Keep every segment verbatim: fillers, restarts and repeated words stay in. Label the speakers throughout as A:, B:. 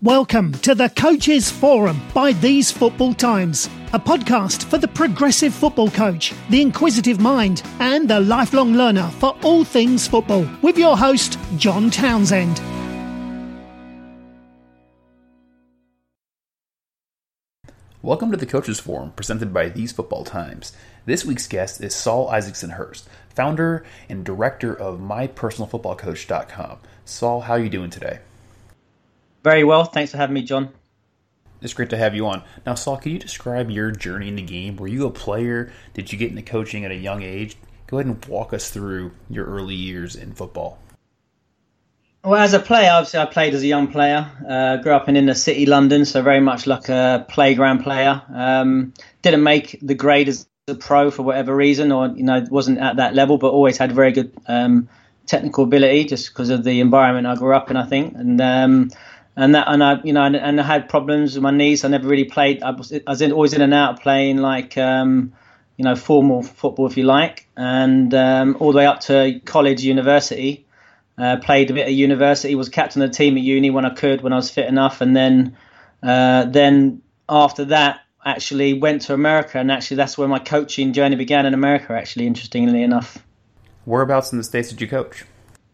A: Welcome to the Coaches Forum by These Football Times, a podcast for the progressive football coach, the inquisitive mind, and the lifelong learner for all things football, with your host, John Townsend.
B: Welcome to the Coaches Forum, presented by These Football Times. This week's guest is Saul Isaacson Hurst, founder and director of my personal football coach dot com. Saul, how are you doing today?
C: Very well. Thanks for having me, John.
B: It's great to have you on. Now, Saul, can you describe your journey in the game? Were you a player? Did you get into coaching at a young age? Go ahead and walk us through your early years in football.
C: Well, as a player, obviously I played as a young player. Uh, grew up in inner city London, so very much like a playground player. Um, didn't make the grade as a pro for whatever reason, or you know, wasn't at that level, but always had very good um, technical ability just because of the environment I grew up in, I think. And um, and that, and I, you know, and, and I had problems with my knees. I never really played. I was, I was in, always in and out of playing like, um, you know, formal football, if you like, and um, all the way up to college, university. Uh, played a bit at university, was captain of the team at uni when I could, when I was fit enough, and then, uh, then after that, actually went to America, and actually that's where my coaching journey began in America. Actually, interestingly enough.
B: Whereabouts in the States did you coach?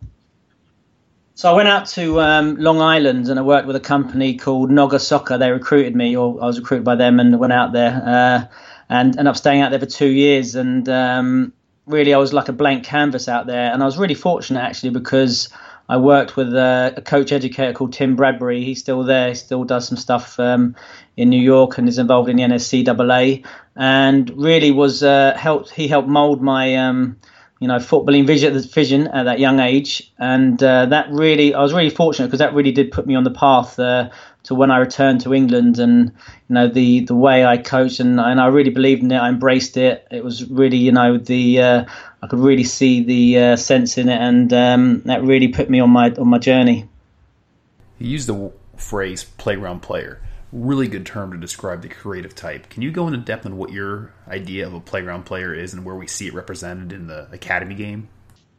C: So I went out to um, Long Island and I worked with a company called Nogga Soccer. They recruited me, or I was recruited by them, and went out there uh, and ended up staying out there for two years. And um, really, I was like a blank canvas out there. And I was really fortunate, actually, because I worked with a, a coach educator called Tim Bradbury. He's still there. He still does some stuff um, in New York and is involved in the N S C A A. And really was uh, helped. He helped mould my um, you know, footballing vision, vision at that young age. And uh, that really, I was really fortunate because that really did put me on the path uh, to when I returned to England, and, you know, the, the way I coached, and, and I really believed in it. I embraced it. It was really, you know, the, uh, I could really see the uh, sense in it, and um, that really put me on my, on my journey.
B: You used the phrase playground player. Really good term to describe the creative type. Can you go into depth on what your idea of a playground player is and where we see it represented in the academy game?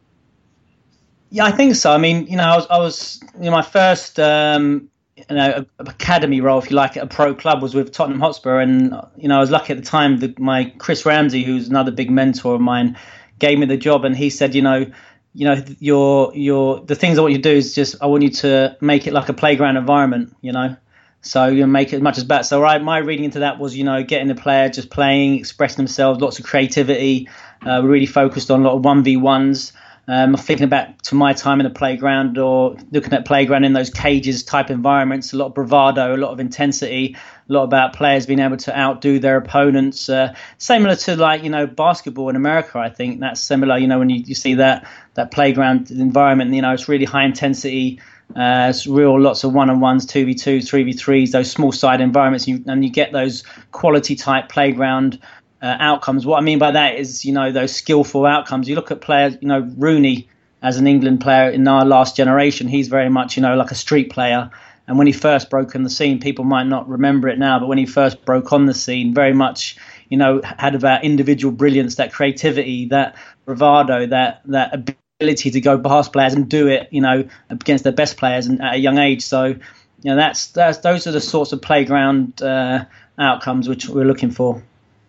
C: Yeah, I think so. I mean, you know, I was, I was you know, my first, um, you know, academy role, if you like, at a pro club was with Tottenham Hotspur, and you know, I was lucky at the time that my Chris Ramsey, who's another big mentor of mine, gave me the job, and he said, you know, you know, your your the things I want you to do is just I want you to make it like a playground environment, you know. So you know, make it as much as better. So right, my reading into that was, you know, getting the player just playing, expressing themselves, lots of creativity. Uh, we really focused on a lot of one v ones. Um, thinking back to my time in the playground, or looking at playground in those cages type environments, a lot of bravado, a lot of intensity, a lot about players being able to outdo their opponents. Uh, similar to like, you know, basketball in America, I think that's similar. You know, when you, you see that that playground environment, you know, it's really high intensity. Uh, it's real, lots of one-on-ones, two v twos, three v threes, those small side environments, you, and you get those quality type playground uh, outcomes. What I mean by that is, you know, those skillful outcomes. You look at players, you know, Rooney as an England player in our last generation, he's very much, you know, like a street player. And when he first broke on the scene, people might not remember it now, but when he first broke on the scene, very much, you know, had about individual brilliance, that creativity, that bravado, that that ability ability to go past players and do it, you know, against their best players and at a young age. So, you know, that's that's those are the sorts of playground uh, outcomes which we're looking for.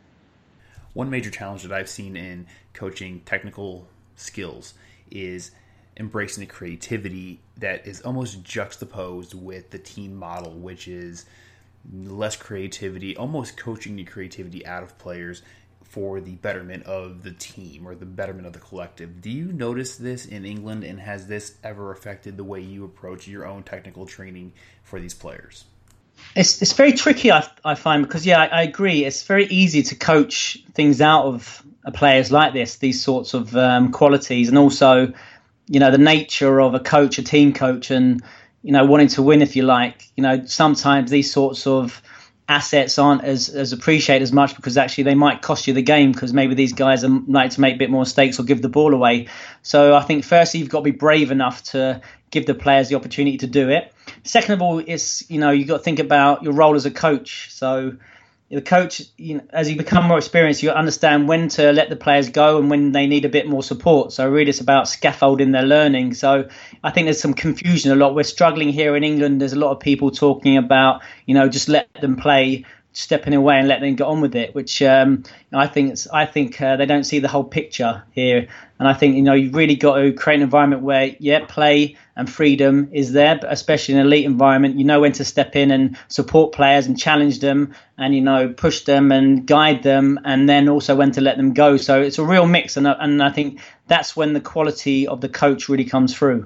B: One major challenge that I've seen in coaching technical skills is embracing the creativity that is almost juxtaposed with the team model, which is less creativity, almost coaching the creativity out of players for the betterment of the team or the betterment of the collective. Do you notice this in England, and has this ever affected the way you approach your own technical training for these players?
C: It's it's very tricky, I, I find, because, yeah, I, I agree. It's very easy to coach things out of players like this, these sorts of um, qualities, and also, you know, the nature of a coach, a team coach, and, you know, wanting to win, if you like. You know, sometimes these sorts of assets aren't as, as appreciated as much because actually they might cost you the game, because maybe these guys are like to make a bit more mistakes or give the ball away. So I think firstly, you've got to be brave enough to give the players the opportunity to do it. Second of all, it's, you know, you've got to think about your role as a coach. So, the coach, you know, as you become more experienced, you understand when to let the players go and when they need a bit more support. So really it's about scaffolding their learning. So I think there's some confusion a lot. We're struggling here in England. There's a lot of people talking about, you know, just let them play, stepping away and let them get on with it, which um, I think it's, I think uh, they don't see the whole picture here. And I think, you know, you've really got to create an environment where, yeah, play and freedom is there, but especially in an elite environment, you know when to step in and support players and challenge them and, you know, push them and guide them, and then also when to let them go. So it's a real mix. And, and I think that's when the quality of the coach really comes through.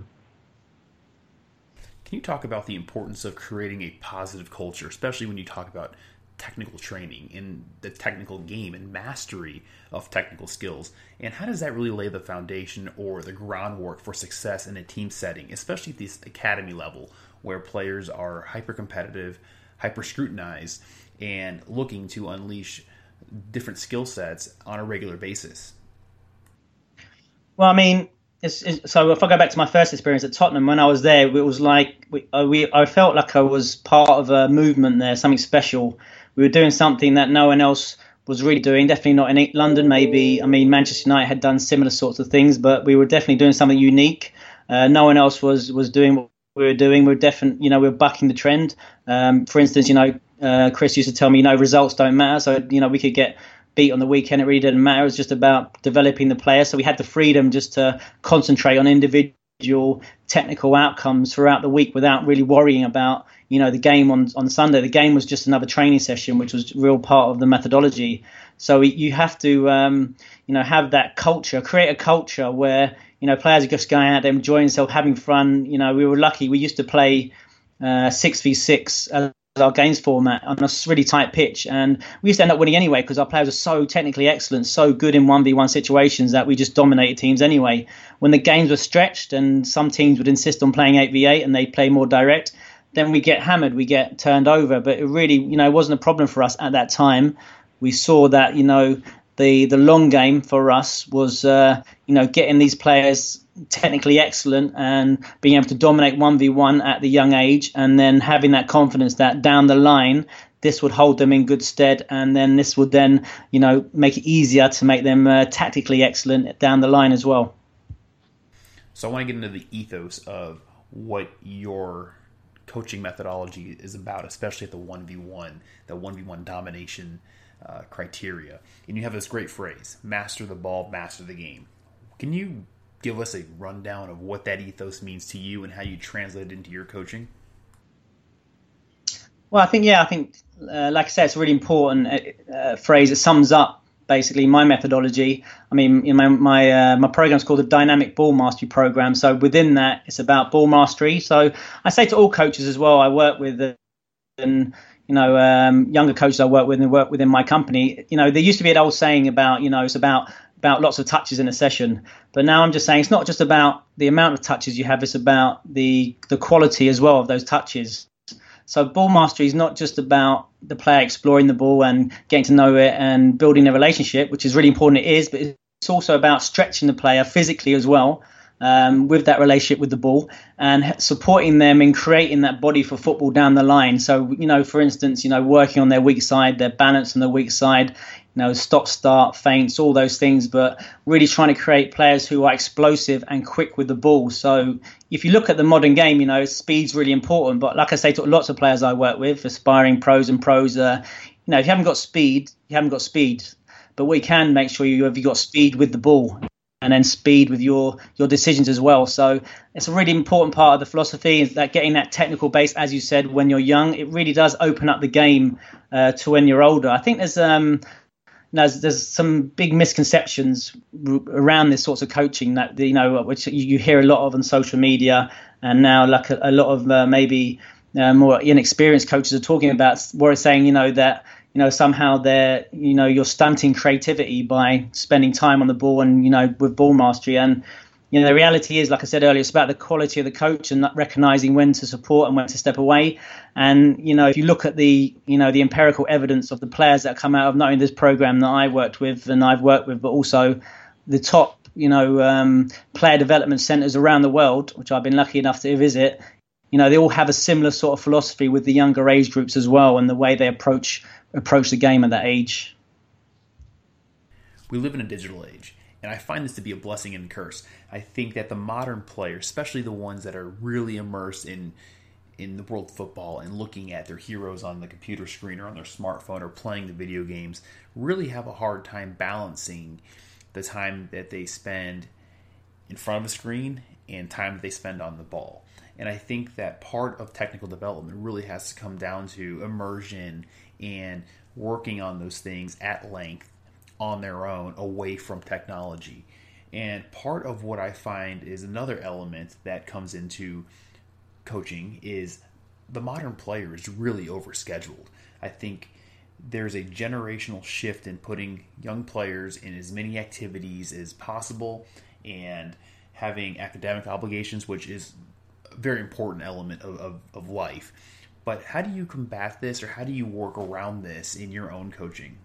B: Can you talk about the importance of creating a positive culture, especially when you talk about technical training in the technical game and mastery of technical skills, and how does that really lay the foundation or the groundwork for success in a team setting, especially at this academy level where players are hyper competitive, hyper scrutinized, and looking to unleash different skill sets on a regular basis?
C: Well, I mean, It's, it's, so if I go back to my first experience at Tottenham, when I was there, it was like we, uh, we I felt like I was part of a movement there, something special. We were doing something that no one else was really doing. Definitely not in London, maybe. I mean, Manchester United had done similar sorts of things, but we were definitely doing something unique. Uh, no one else was was doing what we were doing. We were definitely, you know, we were bucking the trend. Um, for instance, you know, uh, Chris used to tell me, you know, results don't matter. So, you know, we could get beat on the weekend. It really didn't matter. It was just about developing the player. So we had the freedom just to concentrate on individual technical outcomes throughout the week without really worrying about, you know, the game on, on Sunday. The game was just another training session, which was a real part of the methodology. So you have to, um, you know, have that culture, create a culture where, you know, players are just going out there, enjoying themselves, having fun. You know, we were lucky. We used to play uh, six v six as our games format on a really tight pitch, and we used to end up winning anyway because our players are so technically excellent, so good in one v one situations that we just dominated teams anyway. When the games were stretched and some teams would insist on playing eight v eight and they play more direct, then we get hammered, we get turned over. But it really, you know, wasn't a problem for us at that time. We saw that, you know, the the long game for us was, uh, you know, getting these players technically excellent and being able to dominate one v one at the young age, and then having that confidence that down the line this would hold them in good stead, and then this would then, you know, make it easier to make them uh, tactically excellent down the line as well.
B: So I want to get into the ethos of what your coaching methodology is about, especially at the one v one, the one v one domination uh, criteria. And you have this great phrase, master the ball, master the game. Can you give us a rundown of what that ethos means to you and how you translate it into your coaching?
C: Well, I think, yeah, I think, uh, like I said, it's a really important uh, phrase. It sums up basically my methodology. I mean, you know, my my, uh, my program is called the Dynamic Ball Mastery Program. So within that, it's about ball mastery. So I say to all coaches as well, I work with, uh, and you know, um, younger coaches I work with and work within my company. You know, there used to be an old saying about, you know, it's about about lots of touches in a session. But now I'm just saying it's not just about the amount of touches you have, it's about the the quality as well of those touches. So ball mastery is not just about the player exploring the ball and getting to know it and building a relationship, which is really important, it is, but it's also about stretching the player physically as well, um, with that relationship with the ball, and supporting them in creating that body for football down the line. So, you know, for instance, you know, working on their weak side, their balance on the weak side, you know, stop, start, feints, all those things, but really trying to create players who are explosive and quick with the ball. So if you look at the modern game, you know, speed's really important. But like I say to lots of players I work with, aspiring pros and pros, uh, you know, if you haven't got speed, you haven't got speed. But we can make sure you have you got speed with the ball, and then speed with your your decisions as well. So it's a really important part of the philosophy, is that getting that technical base, as you said, when you're young, it really does open up the game uh, to when you're older. I think there's um. There's, there's some big misconceptions around this sorts of coaching that, you know, which you hear a lot of on social media, and now like a, a lot of uh, maybe uh, more inexperienced coaches are talking about, where saying, you know, that, you know, somehow they're, you know, you're stunting creativity by spending time on the ball and, you know, with ball mastery. And, you know, the reality is, like I said earlier, it's about the quality of the coach and recognizing when to support and when to step away. And, you know, if you look at the, you know, the empirical evidence of the players that come out of not only this program that I worked with and I've worked with, but also the top, you know, um, player development centers around the world, which I've been lucky enough to visit, you know, they all have a similar sort of philosophy with the younger age groups as well, and the way they approach approach the game at that age.
B: We live in a digital age, and I find this to be a blessing and a curse. I think that the modern player, especially the ones that are really immersed in in the world of football and looking at their heroes on the computer screen or on their smartphone or playing the video games, really have a hard time balancing the time that they spend in front of a screen and time that they spend on the ball. And I think that part of technical development really has to come down to immersion and working on those things at length on their own, away from technology. And part of what I find is another element that comes into coaching is the modern player is really overscheduled. I think there's a generational shift in putting young players in as many activities as possible and having academic obligations, which is a very important element of, of, of life. But how do you combat this, or how do you work around this in your own coaching?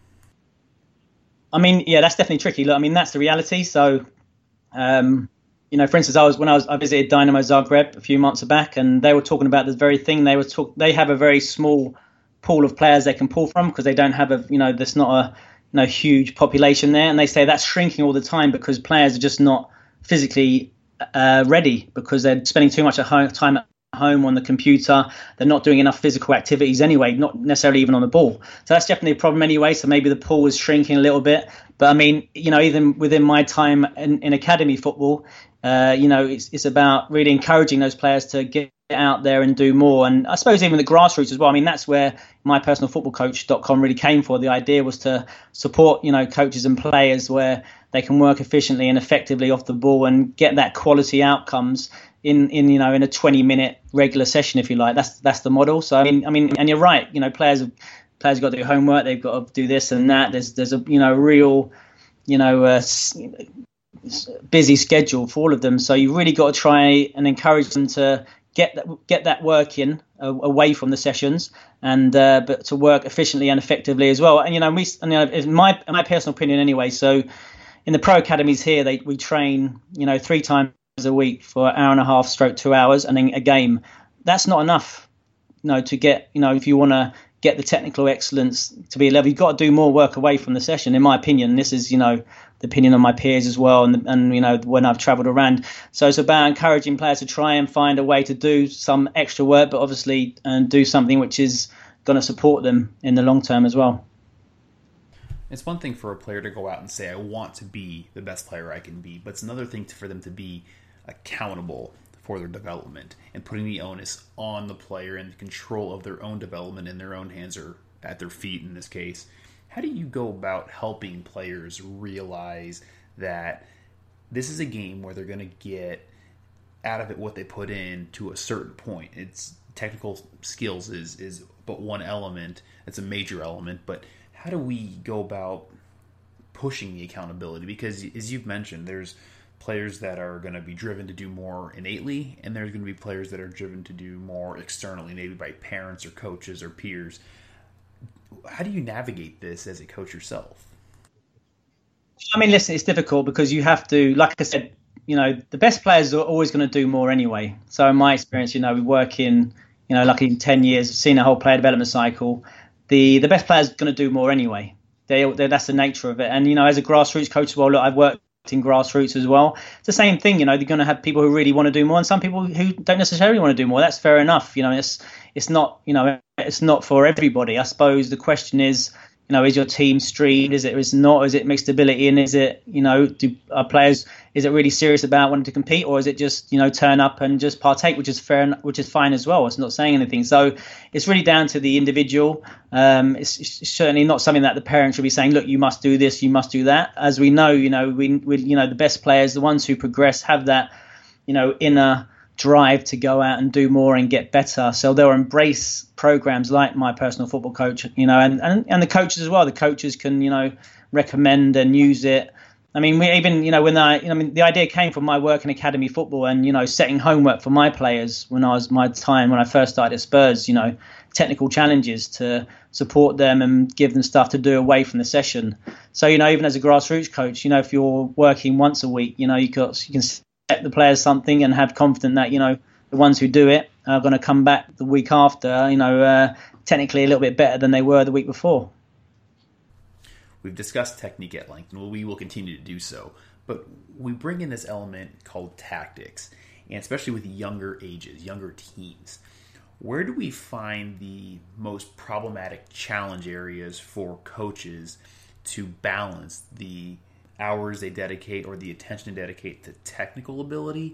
C: I mean, yeah, that's definitely tricky. Look, I mean, that's the reality. So, um, you know, for instance, I was when I was I visited Dynamo Zagreb a few months back, and they were talking about this very thing. They were talk, they have a very small pool of players they can pull from because they don't have a, you know, there's not a, you know, huge population there, and they say that's shrinking all the time because players are just not physically uh, ready because they're spending too much at home, time at home on the computer. They're not doing enough physical activities anyway, not necessarily even on the ball. So that's definitely a problem anyway. So maybe the pool is shrinking a little bit. But I mean, you know, even within my time in, in academy football, uh, you know, it's, it's about really encouraging those players to get out there and do more. And I suppose even the grassroots as well. I mean, that's where my personal football coach dot com really came for. The idea was to support, you know, coaches and players where they can work efficiently and effectively off the ball and get that quality outcomes in, in you know, in a twenty minute regular session, if you like. That's that's the model. So I mean, I mean, and you're right. You know, players players have got to do homework. They've got to do this and that. There's there's a you know real, you know, uh, busy schedule for all of them. So you really got to try and encourage them to get that get that work in uh, away from the sessions, and uh, but to work efficiently and effectively as well. And you know, we, and, you know, in my in my personal opinion anyway. So in the pro academies here, they we train you know three times a week for an hour and a half, stroke two hours, and then a game. That's not enough, you know, to get you know if you want to get the technical excellence to be a level, you've got to do more work away from the session. In my opinion, this is you know the opinion of my peers as well, and and you know when I've travelled around. So it's about encouraging players to try and find a way to do some extra work, but obviously and do something which is going to support them in the long term as well.
B: It's one thing for a player to go out and say, I want to be the best player I can be, but it's another thing for them to be accountable for their development and putting the onus on the player and the control of their own development in their own hands or at their feet in this case. How do you go about helping players realize that this is a game where they're going to get out of it what they put in to a certain point? It's technical skills is is but one element. It's a major element, but how do we go about pushing the accountability? Because as you've mentioned, there's players that are going to be driven to do more innately, and there's going to be players that are driven to do more externally, maybe by parents or coaches or peers. How do you navigate this as a coach yourself?
C: I mean, listen, it's difficult because you have to, like I said, you know, the best players are always going to do more anyway. So in my experience, you know, we work in, you know, like in ten years, seen a whole player development cycle. The the best players are going to do more anyway. They, that's the nature of it. And, you know, as a grassroots coach as well, look, I've worked in grassroots as well. It's the same thing, you know, they're going to have people who really want to do more and some people who don't necessarily want to do more. That's fair enough. You know, it's it's not, you know, it's not for everybody. I suppose the question is, you know, is your team streamed? Is it is not? Is it mixed ability? And is it, you know, do our players, is it really serious about wanting to compete, or is it just, you know, turn up and just partake, which is fair, which is fine as well. It's not saying anything. So it's really down to the individual. Um, it's, it's certainly not something that the parents should be saying, look, you must do this, you must do that. As we know, you know, we, we you know, the best players, the ones who progress, have that, you know, inner drive to go out and do more and get better. So they'll embrace programs like my personal football coach, you know, and, and, and the coaches as well. The coaches can, you know, recommend and use it. I mean, we even, you know, when I, you know, I mean, the idea came from my work in academy football and, you know, setting homework for my players when I was my time, when I first started at Spurs, you know, technical challenges to support them and give them stuff to do away from the session. So, you know, even as a grassroots coach, you know, if you're working once a week, you know, you got, you can set the players something and have confidence that, you know, the ones who do it are going to come back the week after, you know, uh, technically a little bit better than they were the week before.
B: We've discussed technique at length, and we will continue to do so. But we bring in this element called tactics, and especially with younger ages, younger teens. Where do we find the most problematic challenge areas for coaches to balance the hours they dedicate or the attention they dedicate to technical ability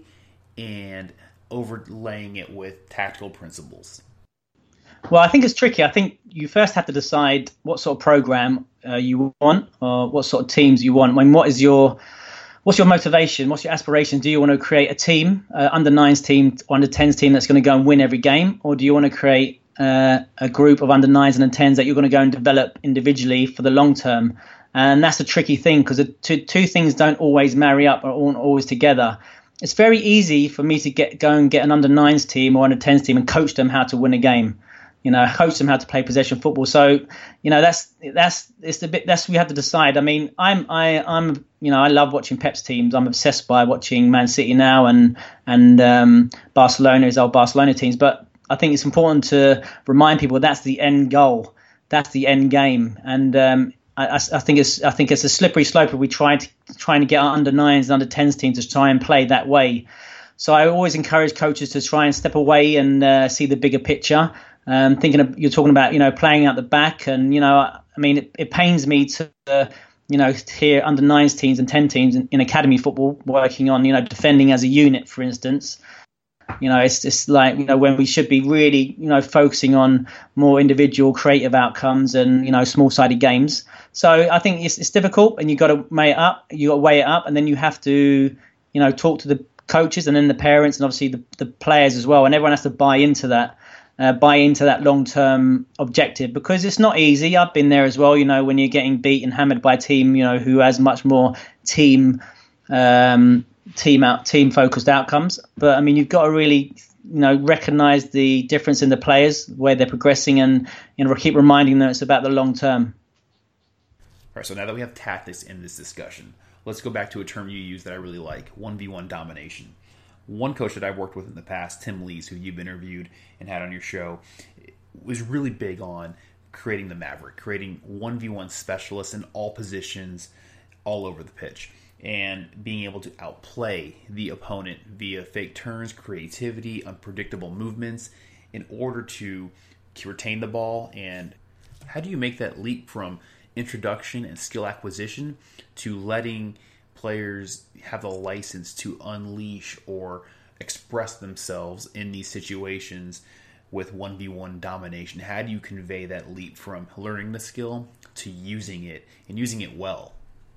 B: and overlaying it with tactical principles?
C: Well, I think it's tricky. I think you first have to decide what sort of program uh, you want, or what sort of teams you want. I mean, what is your what's your motivation? What's your aspiration? Do you want to create a team, uh, under nines team, under tens team that's going to go and win every game, or do you want to create uh, a group of under nines and under tens that you're going to go and develop individually for the long term? And that's a tricky thing, because the two, two things don't always marry up or aren't always together. It's very easy for me to get go and get an under nines team or under tens team and coach them how to win a game. You know, coach them how to play possession football. So, you know, that's that's it's the bit that's we have to decide. I mean, I'm I I'm you know I love watching Pep's teams. I'm obsessed by watching Man City now and and um, Barcelona, his old Barcelona teams. But I think it's important to remind people that's the end goal. That's the end game. And um, I, I think it's I think it's a slippery slope if we try to trying to get our under nines and under tens teams to try and play that way. So I always encourage coaches to try and step away and uh, see the bigger picture. Um, thinking of, you're talking about, you know, playing out the back, and, you know, I mean, it, it pains me to, uh, you know, hear under nines teams and ten teams in, in academy football working on, you know, defending as a unit, for instance. You know, it's just like, you know, when we should be really, you know, focusing on more individual creative outcomes and, you know, small-sided games. So I think it's, it's difficult, and you've got to weigh it up. You've got to weigh it up, and then you have to, you know, talk to the coaches and then the parents and obviously the, the players as well. And everyone has to buy into that. Uh, buy into that long-term objective, because it's not easy. I've been there as well, you know, when you're getting beat and hammered by a team, you know, who has much more team um, team out team focused outcomes. But I mean, you've got to really, you know, recognize the difference in the players, where they're progressing, and, you know, keep reminding them it's about the long term.
B: All right, so now that we have tactics in this discussion, let's go back to a term you use that I really like, one v one domination. One coach that I've worked with in the past, Tim Lees, who you've interviewed and had on your show, was really big on creating the Maverick, creating one v one specialists in all positions all over the pitch, and being able to outplay the opponent via fake turns, creativity, unpredictable movements in order to retain the ball. And how do you make that leap from introduction and skill acquisition to letting players have the license to unleash or express themselves in these situations with one v one domination? How do you convey that leap from learning the skill to using it, and using it well?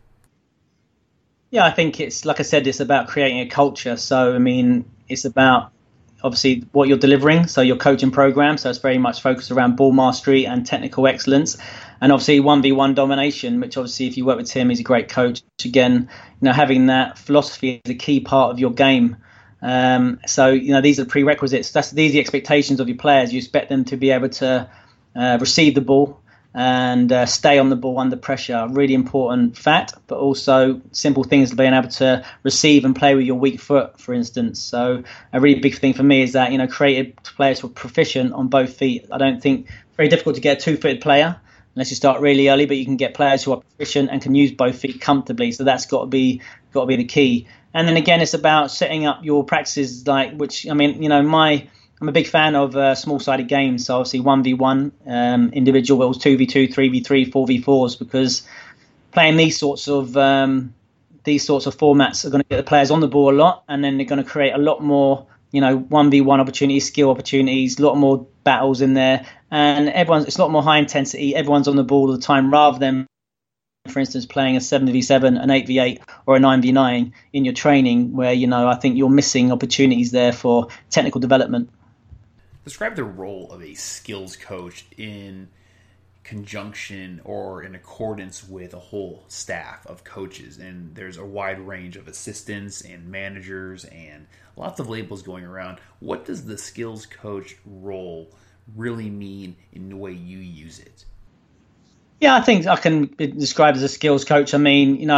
C: Yeah, I think it's, like I said, it's about creating a culture. So, I mean, it's about obviously what you're delivering. So your coaching program, so it's very much focused around ball mastery and technical excellence. And obviously one v one domination, which obviously if you work with Tim, he's a great coach. Again, you know, having that philosophy is a key part of your game. Um, so, you know, these are the prerequisites. That's, these are the expectations of your players. You expect them to be able to uh, receive the ball and uh, stay on the ball under pressure. Really important fact, but also simple things, being able to receive and play with your weak foot, for instance. So a really big thing for me is that, you know, creative players who are proficient on both feet. I don't think it's very difficult to get a two-footed player unless you start really early, but you can get players who are proficient and can use both feet comfortably. So that's got to be got to be the key. And then again, it's about setting up your practices, like, which, I mean, you know, my I'm a big fan of uh, small-sided games. So obviously one v one, um, individuals, two v two, three v three, four v fours, because playing these sorts of um, these sorts of formats are going to get the players on the ball a lot, and then they're going to create a lot more, you know, one v one opportunities, skill opportunities, a lot more battles in there, and everyone's it's a lot more high intensity. Everyone's on the ball all the time, rather than, for instance, playing a seven v seven, an eight v eight, or a nine v nine in your training, where, you know, I think you're missing opportunities there for technical development.
B: Describe the role of a skills coach in conjunction or in accordance with a whole staff of coaches. And there's a wide range of assistants and managers and lots of labels going around. What does the skills coach role really mean in the way you use it?
C: Yeah, I think I can be described as a skills coach. I mean, you know,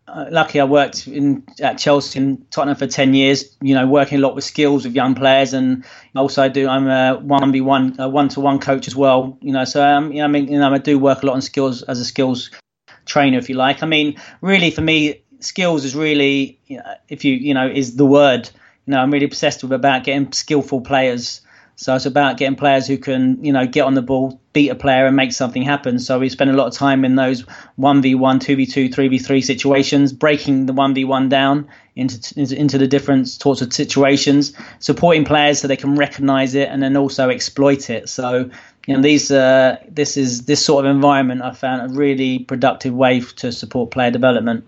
C: uh, lucky I worked in at Chelsea and Tottenham for ten years, you know, working a lot with skills with young players. And also I do, I'm a one v one, a one-to-one coach as well, you know, so um, you know, I mean, you know, I do work a lot on skills as a skills trainer, if you like. I mean, really for me, skills is really, you know, if you, you know, is the word, you know, I'm really obsessed with about getting skillful players. So it's about getting players who can, you know, get on the ball, beat a player and make something happen. So we spend a lot of time in those one v one, two v two, three v three situations, breaking the one v one down into, into into the different sorts of situations, supporting players so they can recognize it and then also exploit it. So, you know, these uh, this is this sort of environment I found a really productive way to support player development.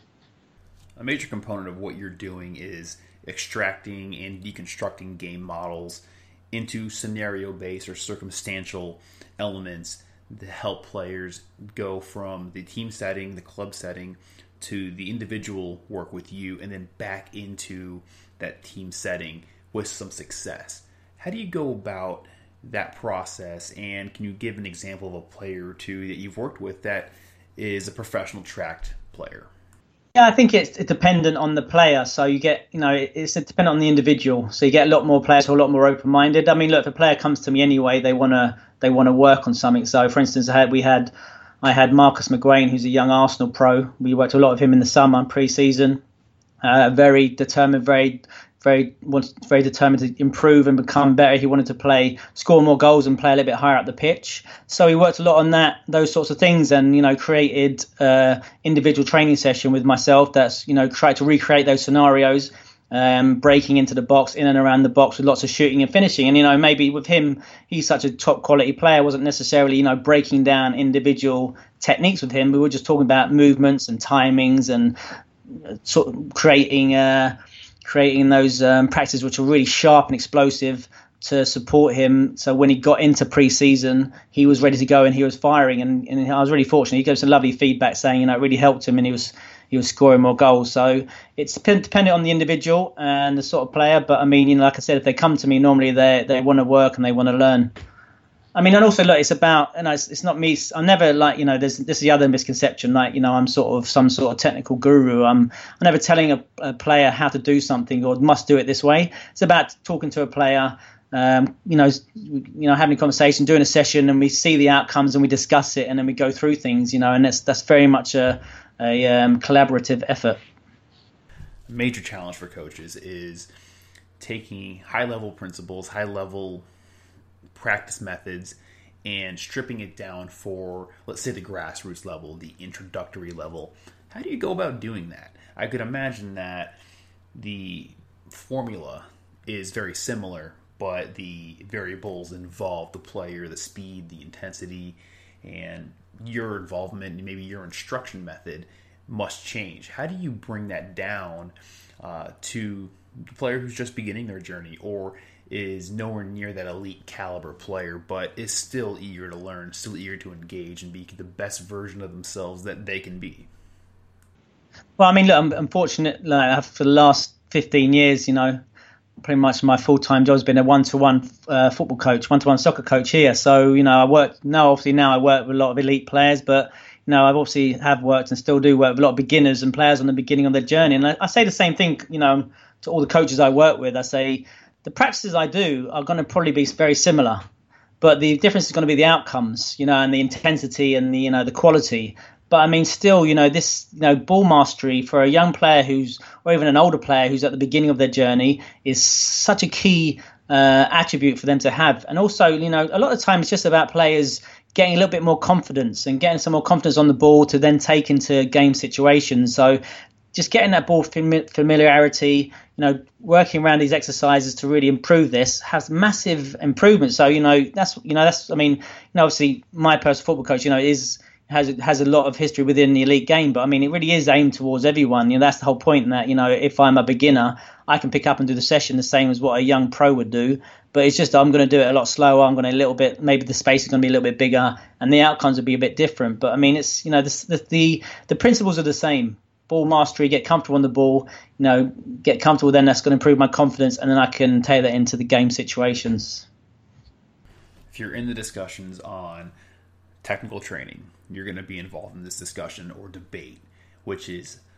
B: A major component of what you're doing is extracting and deconstructing game models into scenario-based or circumstantial elements to help players go from the team setting, the club setting, to the individual work with you, and then back into that team setting with some success. How do you go about that process, and can you give an example of a player or two that you've worked with that is a professional tracked player?
C: Yeah, I think it's, it's dependent on the player. So you get, you know, it's dependent on the individual. So you get a lot more players who are a lot more open-minded. I mean, look, if a player comes to me anyway, they want to they want to work on something. So, for instance, I had we had I had Marcus McGuane, who's a young Arsenal pro. We worked a lot with him in the summer, pre-season. Uh, very determined, very very was very determined to improve and become better. He wanted to play, score more goals and play a little bit higher up the pitch. So he worked a lot on that, those sorts of things, and, you know, created uh individual training session with myself that's, you know, tried to recreate those scenarios, um, breaking into the box, in and around the box with lots of shooting and finishing. And, you know, maybe with him, he's such a top quality player, wasn't necessarily, you know, breaking down individual techniques with him. We were just talking about movements and timings and sort of creating uh creating those um, practices which are really sharp and explosive to support him. So when he got into pre-season, he was ready to go and he was firing. And, and I was really fortunate. He gave us some lovely feedback saying, you know, it really helped him and he was he was scoring more goals. So it's dependent on the individual and the sort of player. But I mean, you know, like I said, if they come to me, normally they they want to work and they want to learn. I mean, and also, look, it's about, and it's, it's not me. I'm never like, you know, there's this is the other misconception, like, you know, I'm sort of some sort of technical guru. I'm, I'm never telling a, a player how to do something or must do it this way. It's about talking to a player, um, you know, you know, having a conversation, doing a session, and we see the outcomes and we discuss it, and then we go through things, you know, and that's that's very much a, a um, collaborative effort.
B: A major challenge for coaches is taking high-level principles, high-level practice methods, and stripping it down for, let's say, the grassroots level, the introductory level. How do you go about doing that? I could imagine that the formula is very similar, but the variables involve the player, the speed, the intensity, and your involvement, and maybe your instruction method must change. How do you bring that down uh, to the player who's just beginning their journey, or is nowhere near that elite caliber player, but is still eager to learn, still eager to engage and be the best version of themselves that they can be?
C: Well, I mean, look, I'm, I'm fortunate, like, for the last fifteen years, you know, pretty much my full-time job has been a one-to-one uh, football coach, one-to-one soccer coach here. So, you know, I work now, obviously now I work with a lot of elite players, but, you know, I've obviously have worked and still do work with a lot of beginners and players on the beginning of their journey. And I, I say the same thing, you know, to all the coaches I work with. I say, the practices I do are going to probably be very similar, but the difference is going to be the outcomes, you know, and the intensity and the, you know, the quality. But I mean, still, you know, this, you know, ball mastery for a young player who's, or even an older player who's at the beginning of their journey, is such a key uh, attribute for them to have. And also, you know, a lot of times it's just about players getting a little bit more confidence and getting some more confidence on the ball to then take into game situations. So just getting that ball familiarity, you know, working around these exercises to really improve this has massive improvements. So, you know, that's, you know, that's, I mean, you know, obviously my personal football coach, you know, is, has, has a lot of history within the elite game, but I mean, it really is aimed towards everyone. You know, that's the whole point, in that, you know, if I'm a beginner, I can pick up and do the session the same as what a young pro would do, but it's just, I'm going to do it a lot slower. I'm going to a little bit, maybe the space is going to be a little bit bigger and the outcomes will be a bit different. But I mean, it's, you know, the, the, the, the principles are the same. Ball mastery, get comfortable on the ball, you know, get comfortable, then that's going to improve my confidence, and then I can take that into the game situations.
B: If you're in the discussions on technical training, you're going to be involved in this discussion or debate, which is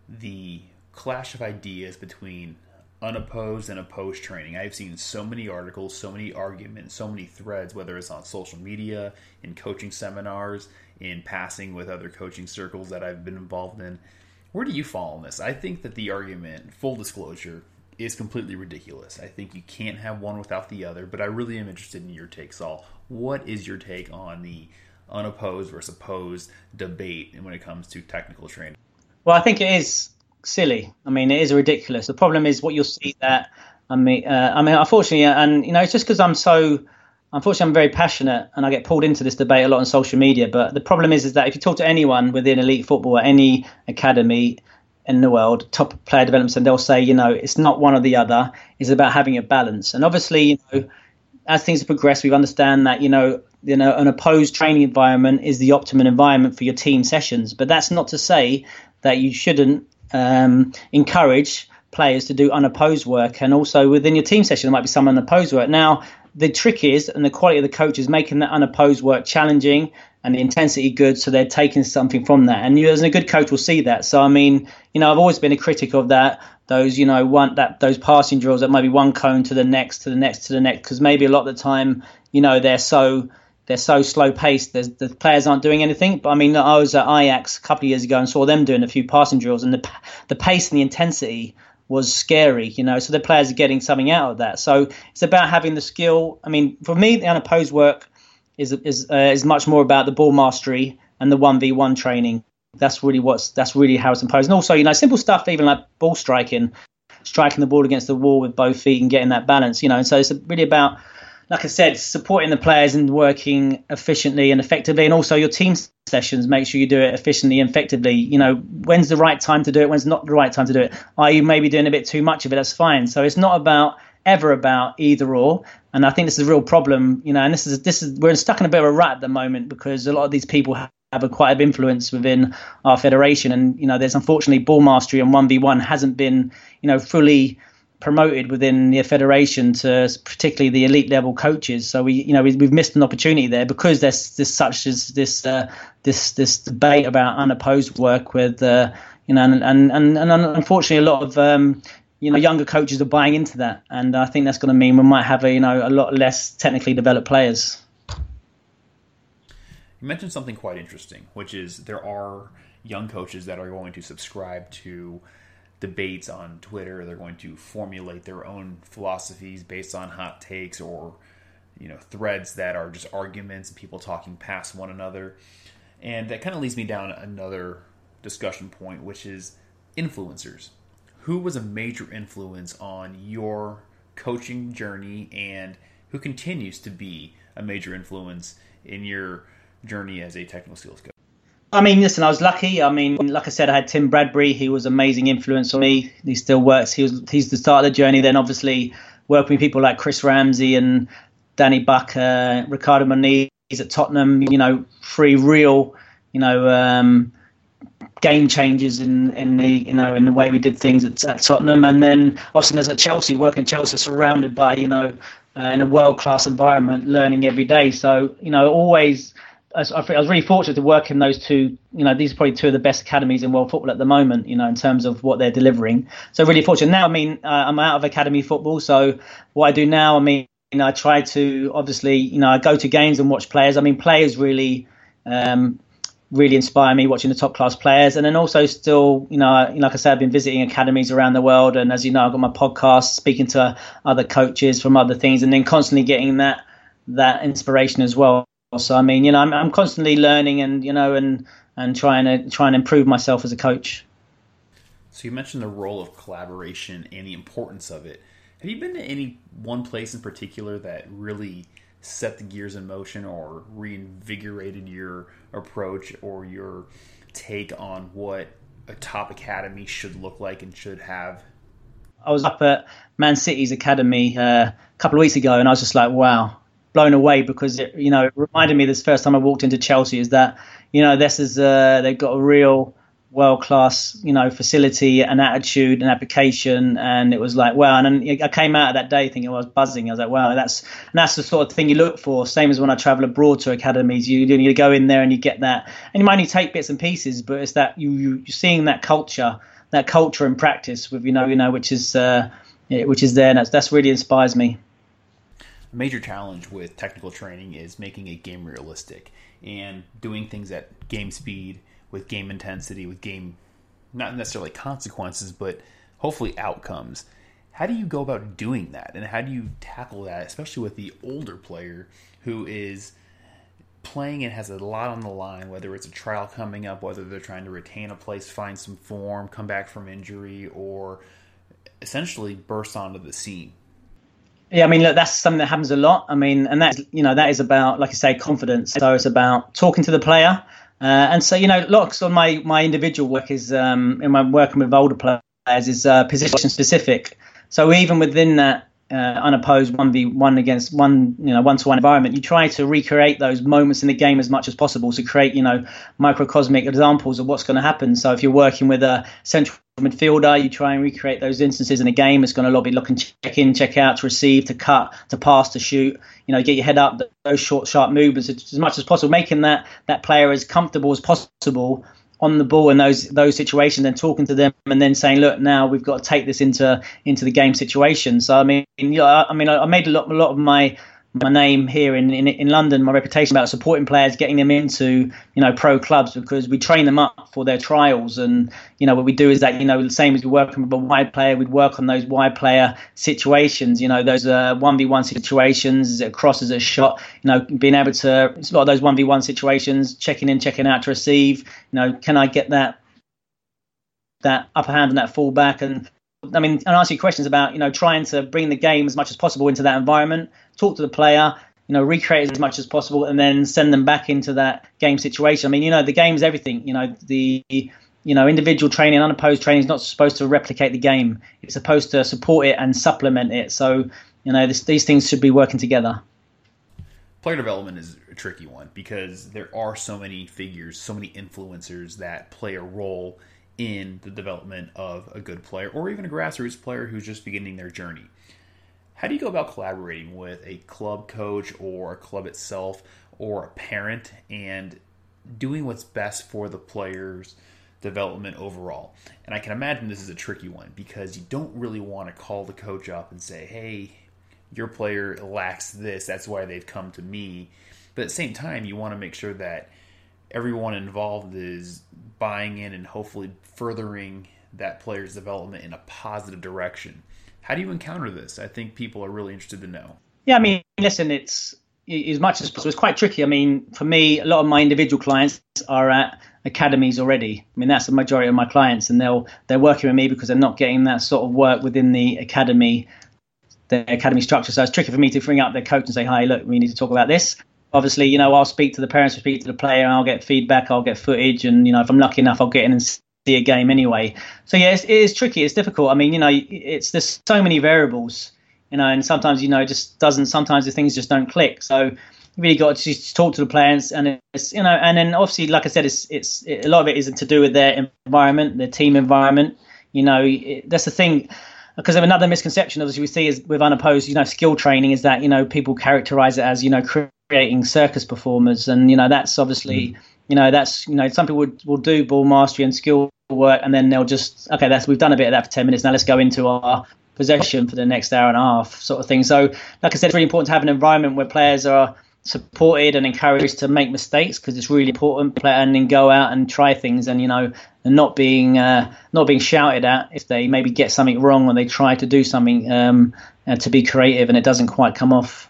B: the clash of ideas between unopposed and opposed training. I've seen so many articles, so many arguments, so many threads, whether it's on social media, in coaching seminars, in passing with other coaching circles that I've been involved in. Where do you fall on this? I think that the argument, full disclosure, is completely ridiculous. I think you can't have one without the other, but I really am interested in your take, Saul. What is your take on the unopposed versus opposed debate when it comes to technical training?
C: Well, I think it is silly. I mean, it is ridiculous. The problem is what you'll see that, I mean, uh, I mean, unfortunately, and, you know, it's just because I'm so, unfortunately, I'm very passionate and I get pulled into this debate a lot on social media. But the problem is, is that if you talk to anyone within elite football at any academy in the world, top player development, and they'll say, you know, it's not one or the other. It's about having a balance. And obviously, you know, as things progress, we understand that, you know, you know, an opposed training environment is the optimum environment for your team sessions. But that's not to say that you shouldn't um, encourage players to do unopposed work. And also within your team session, there might be some unopposed work. Now, the trick is, and the quality of the coach is making that unopposed work challenging and the intensity good, so they're taking something from that. And you, as a good coach, will see that. So, I mean, you know, I've always been a critic of that. Those, you know, one that those passing drills that might be one cone to the next, to the next, to the next, because maybe a lot of the time, you know, they're so they're so slow paced. There's, the players aren't doing anything. But I mean, I was at Ajax a couple of years ago and saw them doing a few passing drills, and the the pace and the intensity was scary, you know, so the players are getting something out of that. So it's about having the skill. I mean, for me, the unopposed work is is uh, is much more about the ball mastery and the one v one training. That's really what's that's really how it's imposed. And also, you know, simple stuff, even like ball striking, striking the ball against the wall with both feet and getting that balance, you know. And so it's really about, like I said, supporting the players and working efficiently and effectively, and also your team sessions, make sure you do it efficiently and effectively. You know, when's the right time to do it, when's not the right time to do it. Are you maybe doing a bit too much of it? That's fine. So it's not about ever about either or. And I think this is a real problem, you know, and this is, this is, we're stuck in a bit of a rut at the moment because a lot of these people have a quite a bit of influence within our federation. And, you know, there's unfortunately ball mastery and one v one hasn't been, you know, fully promoted within the federation to particularly the elite level coaches. So we, you know, we, we've missed an opportunity there because there's this such as this uh, this this debate about unopposed work with, uh, you know, and and and, and unfortunately a lot of um, you know younger coaches are buying into that, and I think that's going to mean we might have a you know a lot less technically developed players.
B: You mentioned something quite interesting, which is there are young coaches that are going to subscribe to debates on Twitter. They're going to formulate their own philosophies based on hot takes or, you know, threads that are just arguments and people talking past one another. And that kind of leads me down another discussion point, which is influencers. Who was a major influence on your coaching journey and who continues to be a major influence in your journey as a technical skills coach?
C: I mean, listen, I was lucky. I mean, like I said, I had Tim Bradbury. He was an amazing influence on me. He still works. He was he's the start of the journey. Then obviously working with people like Chris Ramsey and Danny Buck, uh, Ricardo Moniz at Tottenham, you know, three real, you know, um, game changers in, in the, you know, in the way we did things at, at Tottenham. And then obviously as at Chelsea, working at Chelsea, surrounded by, you know, uh, in a world-class environment, learning every day. So, you know, always, I was really fortunate to work in those two. You know, these are probably two of the best academies in world football at the moment, you know, in terms of what they're delivering. So really fortunate. Now, I mean, uh, I'm out of academy football. So what I do now, I mean, you know, I try to obviously, you know, I go to games and watch players. I mean, players really, um, really inspire me, watching the top class players. And then also still, you know, like I said, I've been visiting academies around the world. And as you know, I've got my podcast, speaking to other coaches from other things, and then constantly getting that that inspiration as well. So I mean, you know, I'm I'm constantly learning and you know and and trying to try and improve myself as a coach.
B: So you mentioned the role of collaboration and the importance of it. Have you been to any one place in particular that really set the gears in motion or reinvigorated your approach or your take on what a top academy should look like and should have?
C: I was up at Man City's academy uh, a couple of weeks ago, and I was just like, wow. Blown away because it, you know, it reminded me this first time I walked into Chelsea is that, you know, this is uh, they've got a real world class, you know, facility and attitude and application, and it was like wow. And then I came out of that day thinking I was buzzing. I was like wow, that's and that's the sort of thing you look for. Same as when I travel abroad to academies, you you go in there and you get that, and you might only take bits and pieces, but it's that you you you're seeing that culture that culture and practice with you know you know which is uh, which is there, and that's that's really inspires me.
B: A major challenge with technical training is making a game realistic and doing things at game speed, with game intensity, with game, not necessarily consequences, but hopefully outcomes. How do you go about doing that, and how do you tackle that, especially with the older player who is playing and has a lot on the line, whether it's a trial coming up, whether they're trying to retain a place, find some form, come back from injury, or essentially burst onto the scene?
C: Yeah, I mean, look, that's something that happens a lot. I mean, and that's, you know, that is about, like I say, confidence. So it's about talking to the player. Uh, and so, you know, lots of my, my individual work is, um, in my working with older players is uh, position specific. So even within that uh, unopposed one v one against one, you know, one-to-one environment, you try to recreate those moments in the game as much as possible to create, you know, microcosmic examples of what's going to happen. So if you're working with a central midfielder, you try and recreate those instances in a game. It's going to be looking, check in, check out, to receive, to cut, to pass, to shoot. You know, get your head up, those short, sharp movements as much as possible, making that that player as comfortable as possible on the ball in those those situations, and talking to them, and then saying, look, now we've got to take this into into the game situation. So I mean, you know, I, I mean, I made a lot a lot of my my name here in, in in London, my reputation about supporting players, getting them into, you know, pro clubs, because we train them up for their trials. And, you know, what we do is that, you know, the same as we're working with a wide player, we'd work on those wide player situations, you know, those uh, one v one situations, is it a cross, is it a shot, you know, being able to, it's a lot of those one v one situations, checking in, checking out to receive, you know, can I get that that upper hand and that full back? And I mean, and answer your questions about, you know, trying to bring the game as much as possible into that environment, talk to the player, you know, recreate as much as possible, and then send them back into that game situation. I mean, you know, the game's everything. You know, the, you know, individual training, unopposed training is not supposed to replicate the game. It's supposed to support it and supplement it. So, you know, this, these things should be working together.
B: Player development is a tricky one because there are so many figures, so many influencers that play a role in the development of a good player, or even a grassroots player who's just beginning their journey. How do you go about collaborating with a club coach or a club itself or a parent and doing what's best for the player's development overall? And I can imagine this is a tricky one because you don't really want to call the coach up and say, hey, your player lacks this, that's why they've come to me. But at the same time, you want to make sure that everyone involved is buying in and hopefully furthering that player's development in a positive direction. How do you encounter this? I think people are really interested to know.
C: Yeah, I mean, listen, it's as much as possible. It's quite tricky. I mean, for me, a lot of my individual clients are at academies already. I mean, that's the majority of my clients, and they'll they're working with me because they're not getting that sort of work within the academy, the academy structure. So it's tricky for me to bring up their coach and say, "Hi, look, we need to talk about this." Obviously, you know, I'll speak to the parents, I'll speak to the player, and I'll get feedback, I'll get footage, and, you know, if I'm lucky enough, I'll get in and see a game anyway. So yeah, it's, it is tricky, it's difficult. I mean, you know, it's there's so many variables, you know, and sometimes, you know, it just doesn't, sometimes the things just don't click. So you really got to just talk to the players, and it's, you know, and then obviously, like I said, it's it's it, a lot of it isn't to do with their environment, their team environment. You know, it, that's the thing. Because another misconception, obviously, we see is with unopposed, you know, skill training is that, you know, people characterize it as, you know, creating circus performers. And, you know, that's obviously, mm. you know, that's, you know, some people will, will do ball mastery and skill work, and then they'll just, okay, that's, we've done a bit of that for ten minutes. Now let's go into our possession for the next hour and a half sort of thing. So, like I said, it's really important to have an environment where players are supported and encouraged to make mistakes, because it's really important, play, and then go out and try things, and, you know, and not being uh, not being shouted at if they maybe get something wrong when they try to do something um, uh, to be creative and it doesn't quite come off.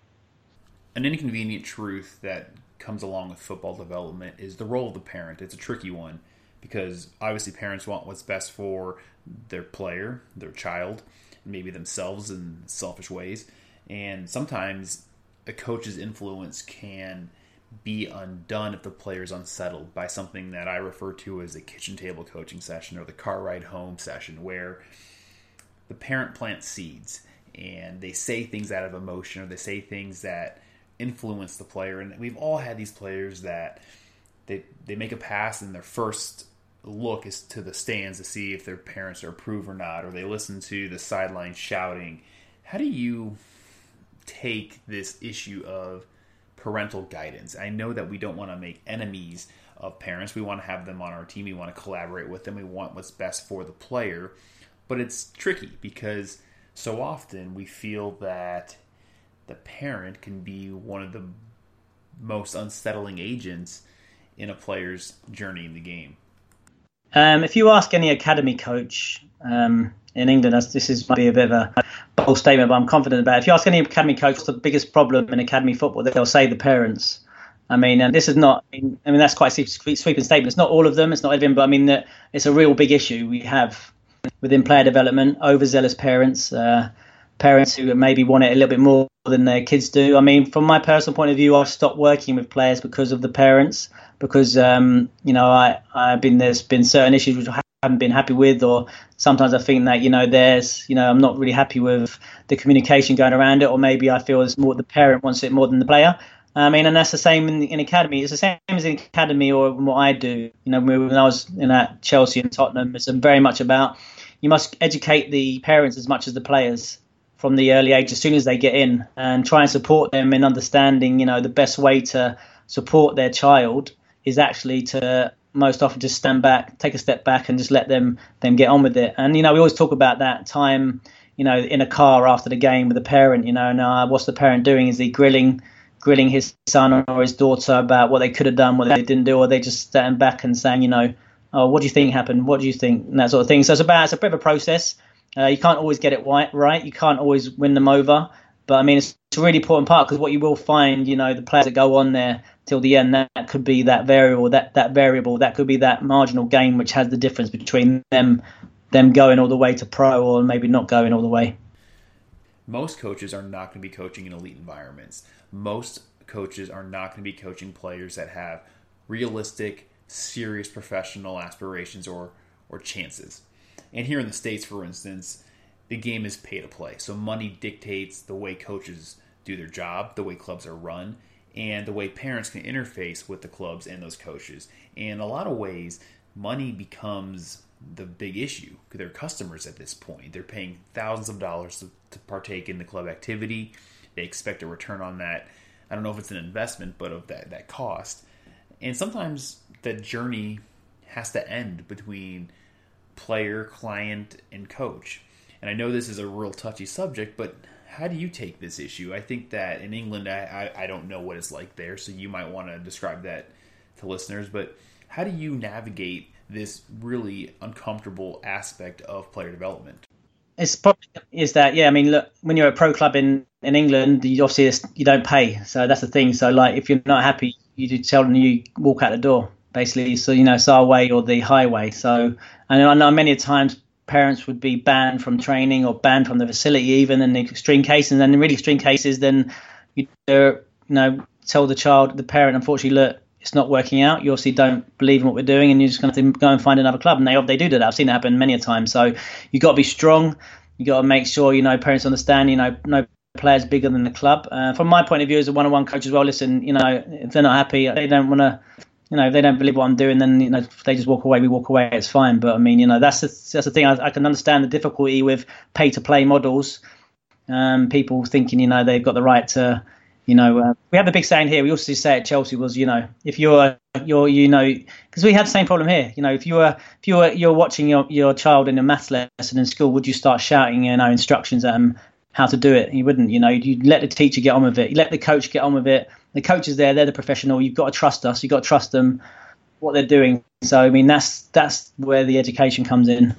B: An inconvenient truth that comes along with football development is the role of the parent. It's a tricky one because obviously parents want what's best for their player, their child, maybe themselves in selfish ways, and sometimes a coach's influence can be undone if the player's unsettled by something that I refer to as a kitchen table coaching session or the car ride home session, where the parent plants seeds and they say things out of emotion or they say things that influence the player. And we've all had these players that they they make a pass and their first look is to the stands to see if their parents approve or not, or they listen to the sideline shouting. How do you take this issue of parental guidance. I know that we don't want to make enemies of parents. We want to have them on our team. We want to collaborate with them. We want what's best for the player. But it's tricky because so often we feel that the parent can be one of the most unsettling agents in a player's journey in the game.
C: Um, if you ask any academy coach um, in England, as this is might be a bit of a bold statement, but I'm confident about it. If you ask any academy coach what's the biggest problem in academy football, they'll say the parents. I mean, and this is not, I mean, that's quite a sweeping statement. It's not all of them, it's not everyone, but I mean, that it's a real big issue we have within player development, overzealous parents, uh, parents who maybe want it a little bit more than their kids do. I mean, from my personal point of view, I've stopped working with players because of the parents, because, um, you know, I, I've been, there's been certain issues which I haven't been happy with, or sometimes I think that, you know, there's, you know, I'm not really happy with the communication going around it, or maybe I feel it's more the parent wants it more than the player. I mean, and that's the same in, in academy. It's the same as in academy or what I do. You know, when I was in at Chelsea and Tottenham, it's very much about you must educate the parents as much as the players from the early age, as soon as they get in, and try and support them in understanding, you know, the best way to support their child is actually to most often just stand back, take a step back and just let them them get on with it. And, you know, we always talk about that time, you know, in a car after the game with the parent, you know, and uh, what's the parent doing? Is he grilling grilling his son or his daughter about what they could have done, what they didn't do, or they just standing back and saying, you know, oh, what do you think happened? What do you think? And that sort of thing. So it's about, it's a bit of a process. Uh, you can't always get it right, right. You can't always win them over. But I mean, it's a really important part, because what you will find, you know, the players that go on there till the end, that, that could be that variable, that, that variable, that could be that marginal game which has the difference between them, them going all the way to pro or maybe not going all the way.
B: Most coaches are not going to be coaching in elite environments. Most coaches are not going to be coaching players that have realistic, serious professional aspirations or or chances. And here in the States, for instance, the game is pay to play. So money dictates the way coaches do their job, the way clubs are run, and the way parents can interface with the clubs and those coaches. And in a lot of ways, money becomes the big issue. They're customers at this point. They're paying thousands of dollars to, to partake in the club activity. They expect a return on that. I don't know if it's an investment, but of that, that cost. And sometimes that journey has to end between player, client, and coach. And I know this is a real touchy subject, but how do you take this issue? I think that in England, I, I, I don't know what it's like there, so you might want to describe that to listeners. But how do you navigate this really uncomfortable aspect of player development?
C: It's probably is that yeah. I mean, look, when you're a pro club in, in England, you obviously you don't pay, so that's the thing. So like, if you're not happy, you do tell them you walk out the door, basically. So you know, it's our way or the highway. So and I know many times parents would be banned from training or banned from the facility, even in the extreme cases. And then in really extreme cases, then you you know tell the child, the parent, unfortunately, look, it's not working out. You obviously don't believe in what we're doing, and you're just going to have to go and find another club. And they they do do that. I've seen it happen many a time. So you got to be strong. You got to make sure, you know, parents understand, you know, no player's bigger than the club. Uh, from my point of view as a one-on-one coach as well, listen, you know, if they're not happy, they don't want to, you know, if they don't believe what I'm doing, then, you know, if they just walk away, we walk away, it's fine. But I mean, you know, that's the, that's the thing. I, I can understand the difficulty with pay-to-play models. Um, people thinking, you know, they've got the right to, you know, uh, we have a big saying here. We also say at Chelsea was, you know, if you're, you're, you know, because we had the same problem here. You know, if you were, if you were, you're watching your, your child in a maths lesson in school, would you start shouting, you know, instructions at them how to do it? You wouldn't. You know, you let the teacher get on with it. You let the coach get on with it. The coach is there. They're the professional. You've got to trust us. You've got to trust them, what they're doing. So, I mean, that's that's where the education comes in.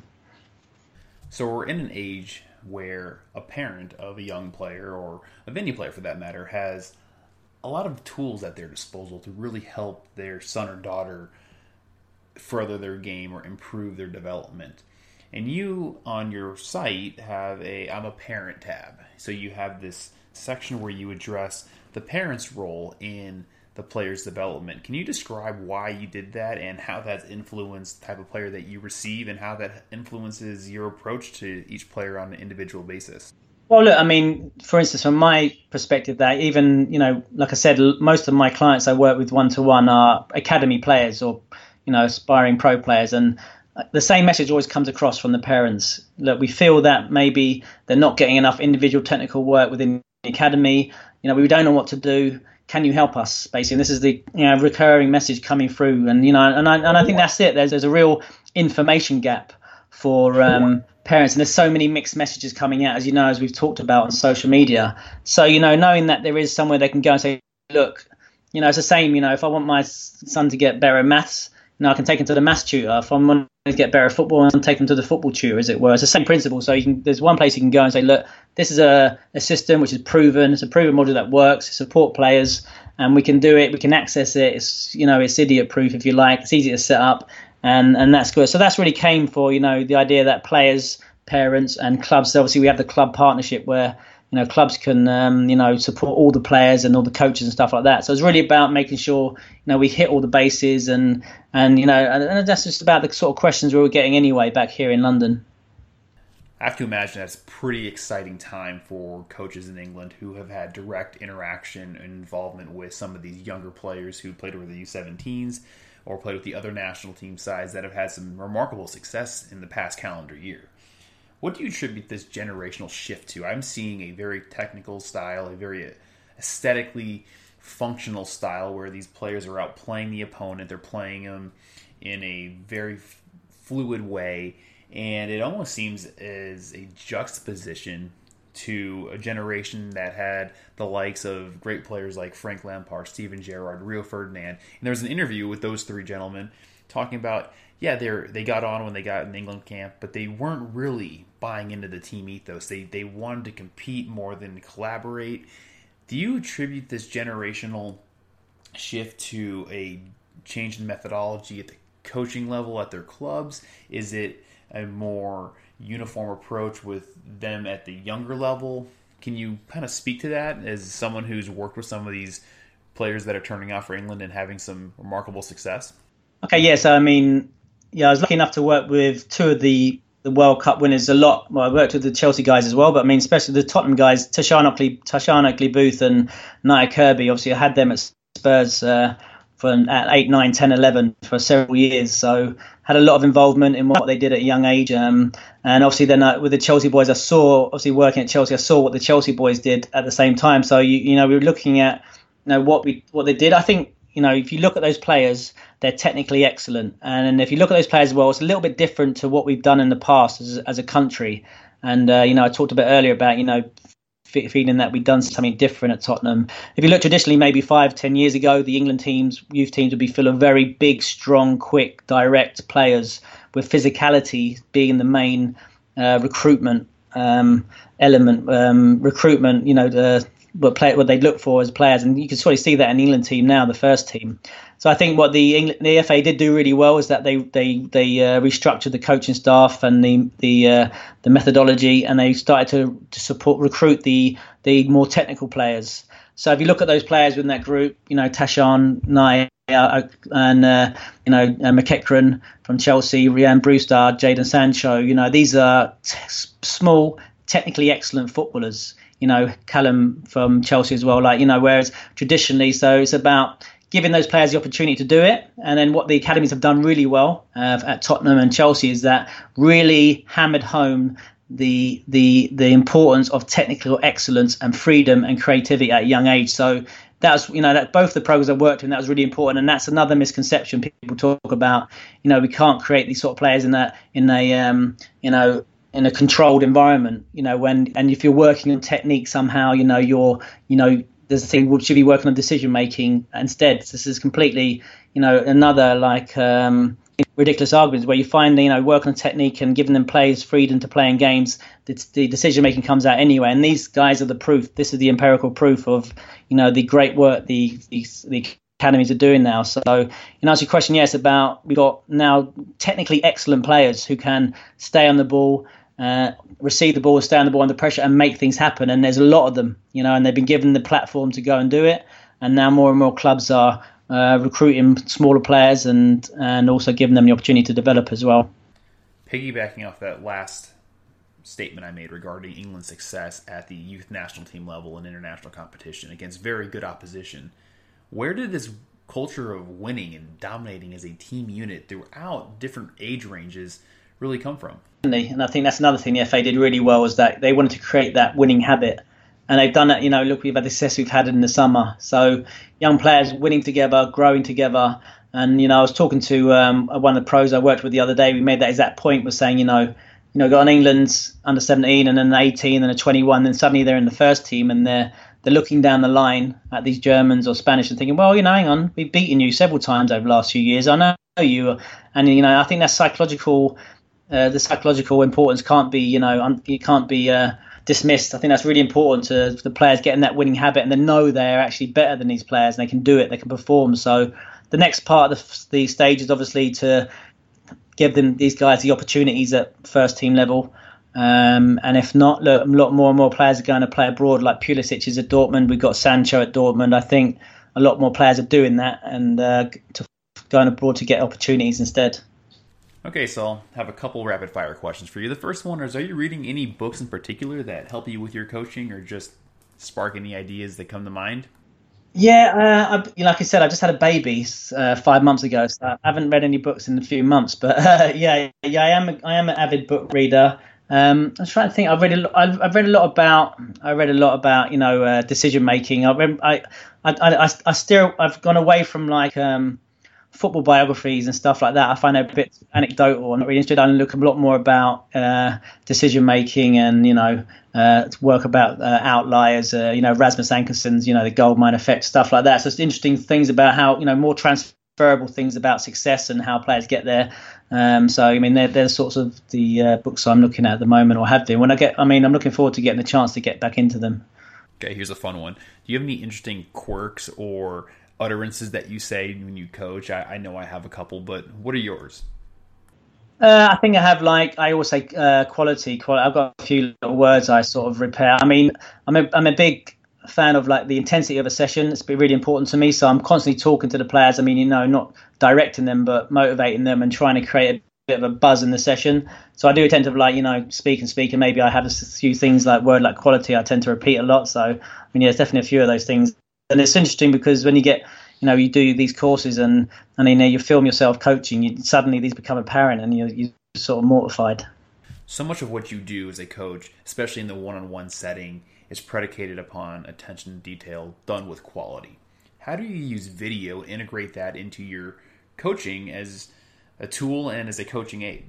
B: So we're in an age where a parent of a young player, or of any player for that matter, has a lot of tools at their disposal to really help their son or daughter further their game or improve their development. And you, on your site, have a I'm a Parent tab. So you have this section where you address the parent's role in the player's development. Can you describe why you did that and how that's influenced the type of player that you receive and how that influences your approach to each player on an individual basis?
C: Well, look, I mean, for instance, from my perspective, that even, you know, like I said, most of my clients I work with one-to-one are academy players or, you know, aspiring pro players. And the same message always comes across from the parents. Look, we feel that maybe they're not getting enough individual technical work within the academy. You know, we don't know what to do. can you help us, basically? And this is the you know recurring message coming through, and you know, and I and I think that's it. There's there's a real information gap for um, parents, and there's so many mixed messages coming out, as you know, as we've talked about on social media. So you know, knowing that there is somewhere they can go and say, look, you know, it's the same. You know, if I want my son to get better at maths, you know, I can take him to the maths tutor. If I want to get better at football, I can take him to the football tutor, as it were. It's the same principle. So you can, there's one place you can go and say, look, this is a, a system which is proven. It's a proven model that works. Support players, and we can do it. We can access it. It's you know, it's idiot proof if you like. It's easy to set up, and and that's good. So that's really came for you know the idea that players, parents, and clubs. So obviously, we have the club partnership where you know clubs can um, you know support all the players and all the coaches and stuff like that. So it's really about making sure you know we hit all the bases, and and you know and, and that's just about the sort of questions we were getting anyway back here in London.
B: I have to imagine that's a pretty exciting time for coaches in England who have had direct interaction and involvement with some of these younger players who played with the U seventeens or played with the other national team sides that have had some remarkable success in the past calendar year. What do you attribute this generational shift to? I'm seeing a very technical style, a very aesthetically functional style where these players are out playing the opponent. They're playing them in a very f- fluid way. And it almost seems as a juxtaposition to a generation that had the likes of great players like Frank Lampard, Steven Gerrard, Rio Ferdinand. And there was an interview with those three gentlemen talking about, yeah, they they got on when they got in England camp, but they weren't really buying into the team ethos. They they wanted to compete more than collaborate. Do you attribute this generational shift to a change in methodology at the coaching level at their clubs? Is it a more uniform approach with them at the younger level? Can you kind of speak to that as someone who's worked with some of these players that are turning out for England and having some remarkable success?
C: Okay, yes. Yeah, so, I mean, yeah, I was lucky enough to work with two of the, the World Cup winners a lot. Well, I worked with the Chelsea guys as well, but I mean, especially the Tottenham guys, Tashan Oakley, Tashan Oakley-Booth and Nia Kirby. Obviously, I had them at Spurs uh, for at eight, nine, ten, eleven for several years. So had a lot of involvement in what they did at a young age. Um, and obviously then uh, with the Chelsea boys, I saw, obviously working at Chelsea, I saw what the Chelsea boys did at the same time. So, you, you know, we were looking at, you know, what we what they did. I think, you know, if you look at those players, they're technically excellent. And if you look at those players as well, it's a little bit different to what we've done in the past as, as a country. And, uh, you know, I talked a bit earlier about, you know, feeling that we've done something different at Tottenham. If you look traditionally, maybe five, ten years ago, the England teams, youth teams would be full of very big, strong, quick, direct players with physicality being the main uh, recruitment um, element. Um, recruitment, you know, the what play what they look for as players, and you can sort of see that in the England team now, the first team. So I think what the England, the F A did do really well is that they they they uh, restructured the coaching staff and the the uh, the methodology, and they started to, to support recruit the the more technical players. So if you look at those players within that group, you know, Tashan, Nye, uh, and uh, you know uh, McEachran from Chelsea, Ryan Brewster, Jadon Sancho. You know, these are t- small, technically excellent footballers. You know, Callum from Chelsea as well. Like, you know, whereas traditionally, so it's about giving those players the opportunity to do it. And then what the academies have done really well uh, at Tottenham and Chelsea is that really hammered home the the the importance of technical excellence and freedom and creativity at a young age. So that's, you know, that both the programs I worked in, that was really important. And that's another misconception people talk about. You know, we can't create these sort of players in that in a um, you know. in a controlled environment, you know, when, and if you're working on technique somehow, you know, you're, you know, there's a thing, we should be working on decision making instead. This is completely, you know, another like um, ridiculous arguments where you find, you know, working on technique and giving them players freedom to play in games, the, the decision making comes out anyway. And these guys are the proof. This is the empirical proof of, you know, the great work the the, the academies are doing now. So, you know, answer your question, yes, about we've got now technically excellent players who can stay on the ball, Uh, receive the ball, stay on the ball under pressure, and make things happen. And there's a lot of them, you know, and they've been given the platform to go and do it. And now more and more clubs are uh, recruiting smaller players and and also giving them the opportunity to develop as well.
B: Piggybacking off that last statement I made regarding England's success at the youth national team level in international competition against very good opposition, where did this culture of winning and dominating as a team unit throughout different age ranges really come from?
C: And I think that's another thing the F A did really well, is that they wanted to create that winning habit. and they've done it. You know, look, we've had the success we've had in the summer. So young players winning together, growing together. And, you know, I was talking to um, one of the pros I worked with the other day. We made that exact point, was saying, you know, you know, got an England's under seventeen and then an eighteen and a twenty-one, and suddenly they're in the first team and they're they're looking down the line at these Germans or Spanish and thinking, well, you know, hang on, we've beaten you several times over the last few years. I know you. And, you know, I think that psychological, uh, the psychological importance can't be, you know, un- it can't be uh, dismissed. I think that's really important to, to the players getting that winning habit and they know they're actually better than these players and they can do it, they can perform. So the next part of the, the stage is obviously to give them these guys the opportunities at first team level. Um, and if not, look, a lot more and more players are going to play abroad, like Pulisic is at Dortmund. We've got Sancho at Dortmund. I think a lot more players are doing that and uh, to going abroad to get opportunities instead.
B: Okay, so I'll have a couple rapid fire questions for you. The first one is, are you reading any books in particular that help you with your coaching or just spark any ideas that come to mind?
C: Yeah, uh, I, like I said, I just had a baby uh, five months ago, so I haven't read any books in a few months. But uh, yeah, yeah, I am. I am an avid book reader. Um, I was trying to think. I've read a, I've, I've read a lot about. I read a lot about you know uh, decision making. I, I, I, I, I still. I've gone away from like um, football biographies and stuff like that. I find it a bit anecdotal. I'm not really interested. I look a lot more about uh, decision making and you know uh, work about uh, outliers. Uh, you know Rasmus Ankerson's you know the gold mine effect, stuff like that. So it's interesting things about how you know more transferable things about success and how players get there. Um, so I mean they're, they're sorts of the uh, books I'm looking at at the moment or have been. When I get, I mean I'm looking forward to getting the chance to get back into them.
B: Okay, here's a fun one. Do you have any interesting quirks or utterances that you say when you coach? I, I know I have a couple, but what are yours?
C: Uh, I think I have like I always say uh, quality, quality. I've got a few little words I sort of repair. I mean, I'm a I'm a big fan of like the intensity of a session. It's been really important to me. So I'm constantly talking to the players. I mean, you know, not directing them, but motivating them and trying to create a bit of a buzz in the session. So I do tend to like you know speak and speak, and maybe I have a few things like word like quality. I tend to repeat a lot. So I mean, yeah, there's definitely a few of those things. And it's interesting because when you get, you know, you do these courses and, and you know, you film yourself coaching, you, suddenly these become apparent and you're, you're sort of mortified.
B: So much of what you do as a coach, especially in the one-on-one setting, is predicated upon attention to detail done with quality. How do you use video, integrate that into your coaching as a tool and as a coaching aid?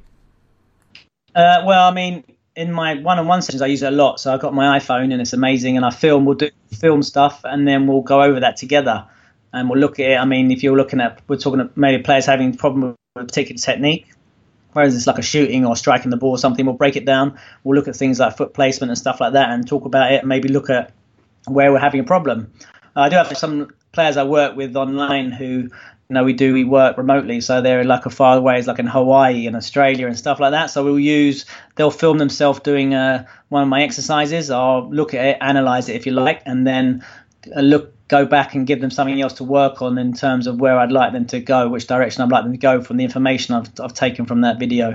C: Uh, well, I mean, in my one-on-one sessions, I use it a lot. So I've got my iPhone and it's amazing. And I film, we'll do film stuff and then we'll go over that together and we'll look at it. I mean, if you're looking at, we're talking about maybe players having a problem with a particular technique, whereas it's like a shooting or striking the ball or something, we'll break it down. We'll look at things like foot placement and stuff like that and talk about it and maybe look at where we're having a problem. Uh, I do have some players I work with online who, you know, we do, we work remotely. So they're like a far away, it's like in Hawaii and Australia and stuff like that. So we'll use, they'll film themselves doing uh, one of my exercises. I'll look at it, analyze it if you like, and then uh, look, go back and give them something else to work on in terms of where I'd like them to go, which direction I'd like them to go from the information I've, I've taken from that video.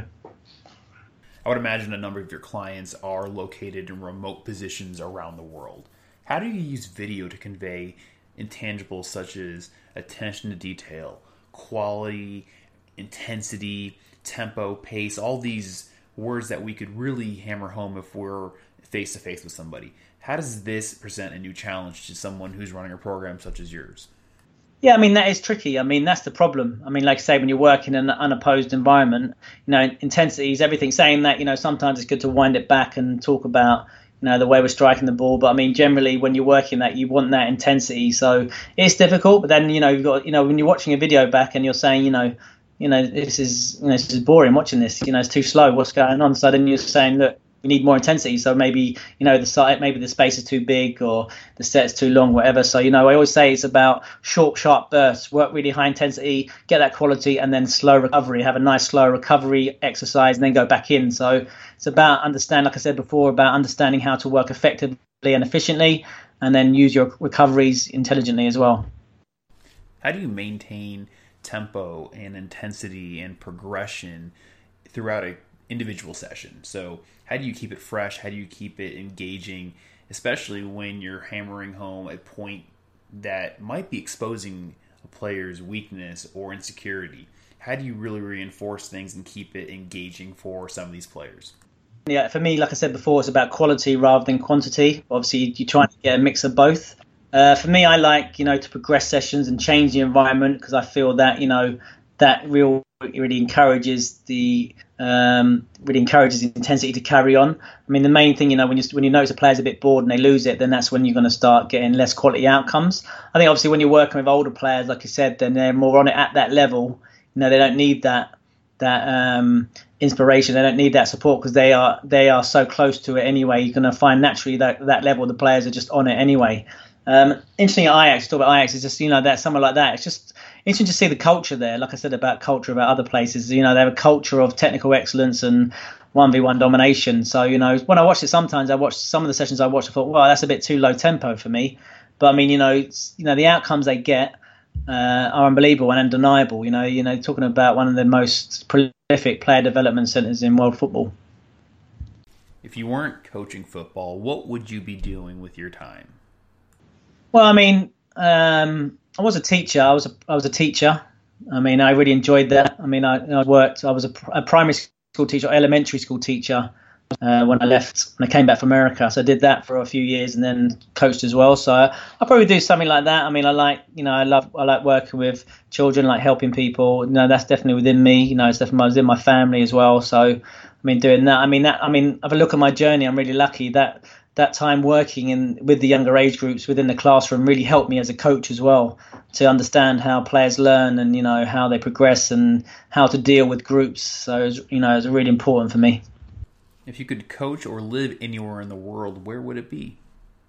B: I would imagine a number of your clients are located in remote positions around the world. How do you use video to convey intangibles such as attention to detail, quality, intensity, tempo, pace, all these words that we could really hammer home if we're face-to-face with somebody? How does this present a new challenge to someone who's running a program such as yours?
C: Yeah, I mean, that is tricky. I mean, that's the problem. I mean, like I say, when you work in an unopposed environment, you know, intensity is everything. Saying that, you know, sometimes it's good to wind it back and talk about, you know, the way we're striking the ball. But I mean, generally, when you're working that, you want that intensity. So it's difficult. But then, you know, you've got, you know, when you're watching a video back and you're saying, you know, you know, this is, you know, this is boring watching this. You know, it's too slow. What's going on? So then you're saying, look, we need more intensity. So maybe, you know, the site, maybe the space is too big or the set's too long, whatever. So, you know, I always say it's about short, sharp bursts, work really high intensity, get that quality, and then slow recovery, have a nice slow recovery exercise and then go back in. So it's about understand, like I said before, about understanding how to work effectively and efficiently and then use your recoveries intelligently as well.
B: How do you maintain tempo and intensity and progression throughout a individual session? So how do you keep it fresh? How do you keep it engaging, especially when you're hammering home a point that might be exposing a player's weakness or insecurity? How do you really reinforce things and keep it engaging for some of these players?
C: yeah, for me, like I said before, it's about quality rather than quantity. Obviously, you're trying to get a mix of both. Uh, for me, I like, you know, to progress sessions and change the environment, because I feel that, you know, that real really encourages the um, really encourages the intensity to carry on. I mean, the main thing, you know, when you when you notice a player's a bit bored and they lose it, then that's when you're going to start getting less quality outcomes. I think obviously when you're working with older players, like you said, then they're more on it at that level. You know, they don't need that that um, inspiration. They don't need that support, because they are they are so close to it anyway. You're going to find naturally that that level, the players are just on it anyway. Um, interesting at Ajax, talk about Ajax, is just, you know, that somewhere like that. It's just interesting to see the culture there. Like I said about culture about other places, you know, they have a culture of technical excellence and one v one domination. So, you know, when I watched it, sometimes I watched some of the sessions I watched, I thought, well, that's a bit too low tempo for me. But I mean, you know, it's, you know, the outcomes they get uh, are unbelievable and undeniable. You know, you know, talking about one of the most prolific player development centres in world football.
B: If you weren't coaching football, what would you be doing with your time?
C: Well, I mean, um, I was a teacher. I was a, I was a teacher. I mean, I really enjoyed that. I mean, I, I worked. I was a, a primary school teacher, elementary school teacher uh, when I left. When I came back from America, so I did that for a few years and then coached as well. So I'll probably do something like that. I mean, I like, you know, I love, I like working with children, like helping people. You know, that's definitely within me. You know, it's definitely within my family as well. So I mean, doing that. I mean, that. I mean, have a look at my journey. I'm really lucky that. that time working in with the younger age groups within the classroom really helped me as a coach as well, to understand how players learn and, you know, how they progress and how to deal with groups. So, it was, you know, it was really important for me.
B: If you could coach or live anywhere in the world, where would it be?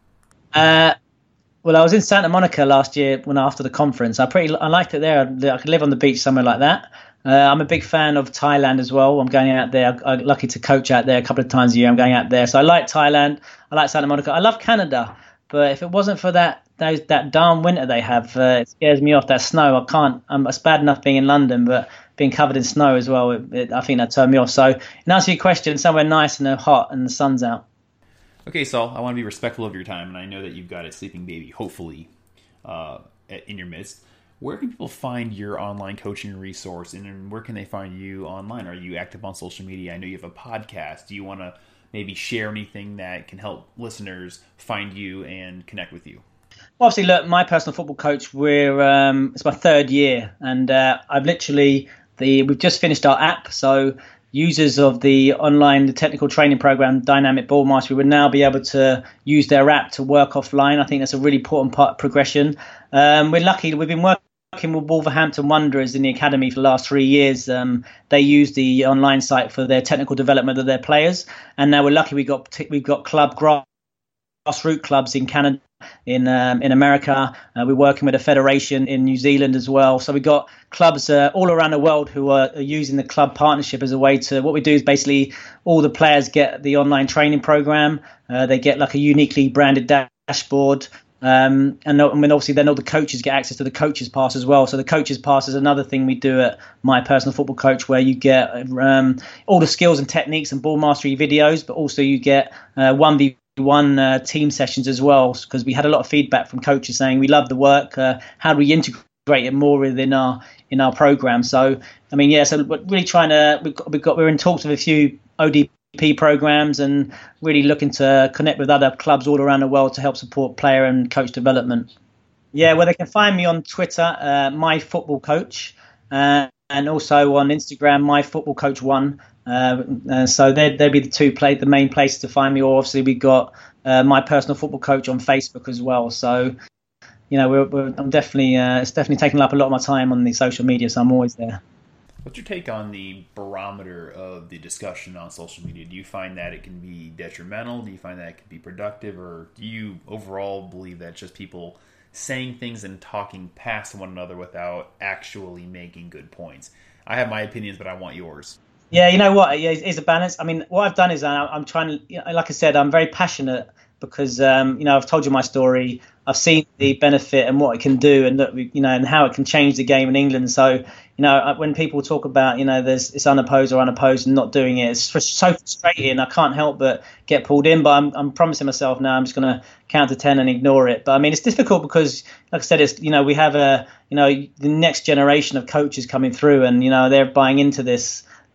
C: Uh, well, I was in Santa Monica last year when after the conference. I pretty I liked it there. I could live on the beach somewhere like that. Uh, I'm a big fan of Thailand as well. I'm going out there. I'm lucky to coach out there a couple of times a year. I'm going out there. So I like Thailand. I like Santa Monica. I love Canada. But if it wasn't for that those, that darn winter they have, uh, it scares me off, that snow. I can't. Um, it's bad enough being in London, but being covered in snow as well, it, it, I think that turned me off. So in answer to your question, somewhere nice and hot and the sun's out.
B: Okay, Saul, I want to be respectful of your time, and I know that you've got a sleeping baby, hopefully, uh, in your midst. Where can people find your online coaching resource, and where can they find you online? Are you active on social media? I know you have a podcast. Do you want to maybe share anything that can help listeners find you and connect with you?
C: Well, obviously, look, my personal football coach, we're um, it's my third year, and uh, I've literally the we've just finished our app, so users of the online the technical training program Dynamic Ball Mastery would now be able to use their app to work offline. I think that's a really important part of progression. Um, we're lucky we've been working. Working with Wolverhampton Wanderers in the academy for the last three years. Um, they use the online site for their technical development of their players, and now we're lucky we got we've got club grassroots clubs in Canada, in um, in America. Uh, we're working with a federation in New Zealand as well. So we've got clubs uh, all around the world who are, are using the club partnership as a way to. What we do is basically all the players get the online training program. Uh, they get like a uniquely branded dashboard. Um, and, and then obviously then all the coaches get access to the coaches pass as well. So the coaches pass is another thing we do at My Personal Football Coach, where you get um, all the skills and techniques and ball mastery videos, but also you get uh, one v one uh, team sessions as well, because we had a lot of feedback from coaches saying we love the work. Uh, how do we integrate it more within our in our program? So I mean, yeah, so we're really trying to we've got, we've got we're in talks with a few O D P programs and really looking to connect with other clubs all around the world to help support player and coach development. Yeah, well, they can find me on Twitter, uh, My Football Coach, uh, and also on Instagram, My Football Coach One. Uh, uh, so they'd, they'd be the two play, the main places to find me. Or obviously we've got uh, My Personal Football Coach on Facebook as well. So you know, we're, we're I'm definitely uh, it's definitely taking up a lot of my time on the social media. So I'm always there.
B: What's your take on the barometer of the discussion on social media? Do you find that it can be detrimental? Do you find that it can be productive? Or do you overall believe that it's just people saying things and talking past one another without actually making good points? I have my opinions, but I want yours.
C: Yeah, you know what? Yeah, it's a balance. I mean, what I've done is I'm trying to, you know, like I said, I'm very passionate because, um, you know, I've told you my story. I've seen the benefit and what it can do, and look, you know, and how it can change the game in England. So, you know, when people talk about, you know, there's it's unopposed or unopposed and not doing it, it's so frustrating. I can't help but get pulled in. But I'm, I'm promising myself now I'm just going to count to ten and ignore it. But I mean, it's difficult because, like I said, it's, you know, we have a, you know, the next generation of coaches coming through, and you know, they're buying into this.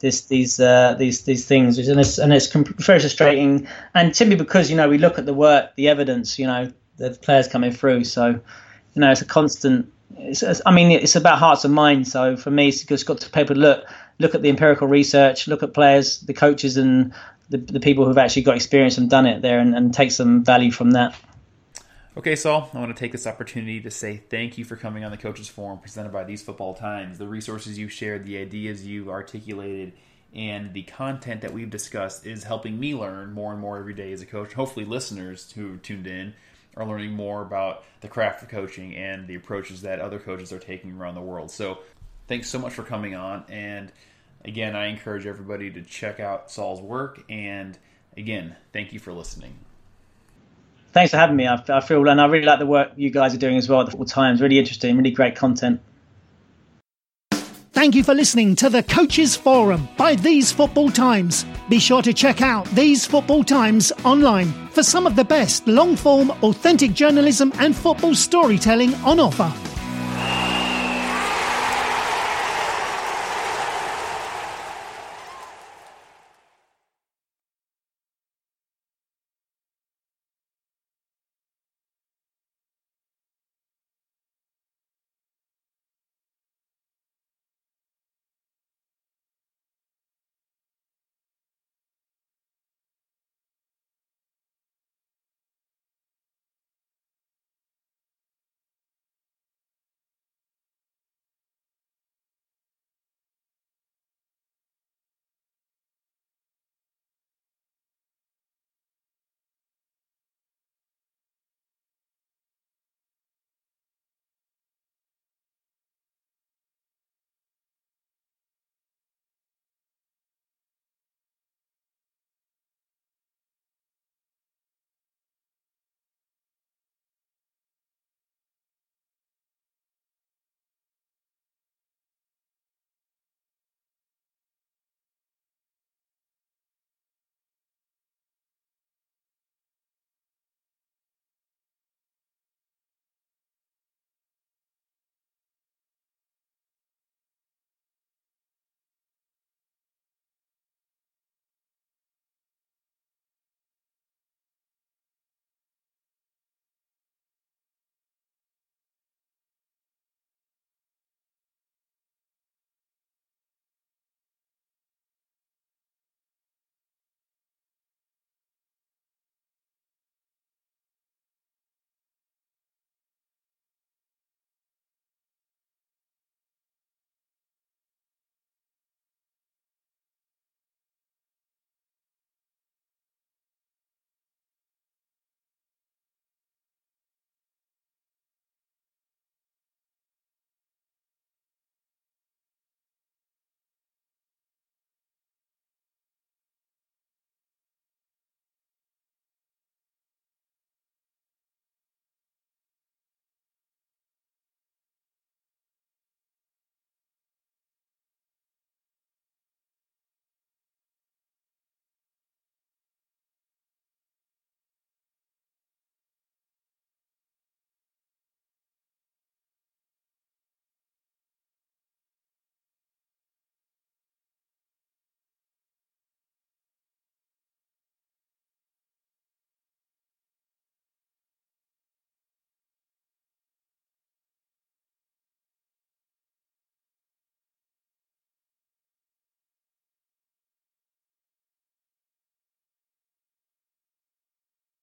C: this these uh, these these things, and it's and it's very frustrating. And simply because you know we look at the work, the evidence, you know, the players coming through. So you know, it's a constant. It's, I mean, it's about hearts and minds. So for me, it's just got to people look look at the empirical research, look at players, the coaches, and the, the people who've actually got experience and done it there, and, and take some value from that.
B: Okay, Saul, I want to take this opportunity to say thank you for coming on the Coaches Forum presented by These Football Times. The resources you shared, the ideas you articulated, and the content that we've discussed is helping me learn more and more every day as a coach. Hopefully listeners who tuned in are learning more about the craft of coaching and the approaches that other coaches are taking around the world. So thanks so much for coming on. And again, I encourage everybody to check out Saul's work. And again, thank you for listening.
C: Thanks for having me. I, I feel, and I really like the work you guys are doing as well at the Football Times. Really interesting, really great content.
A: Thank you for listening to the Coaches Forum by These Football Times. Be sure to check out These Football Times online for some of the best long-form, authentic journalism and football storytelling on offer.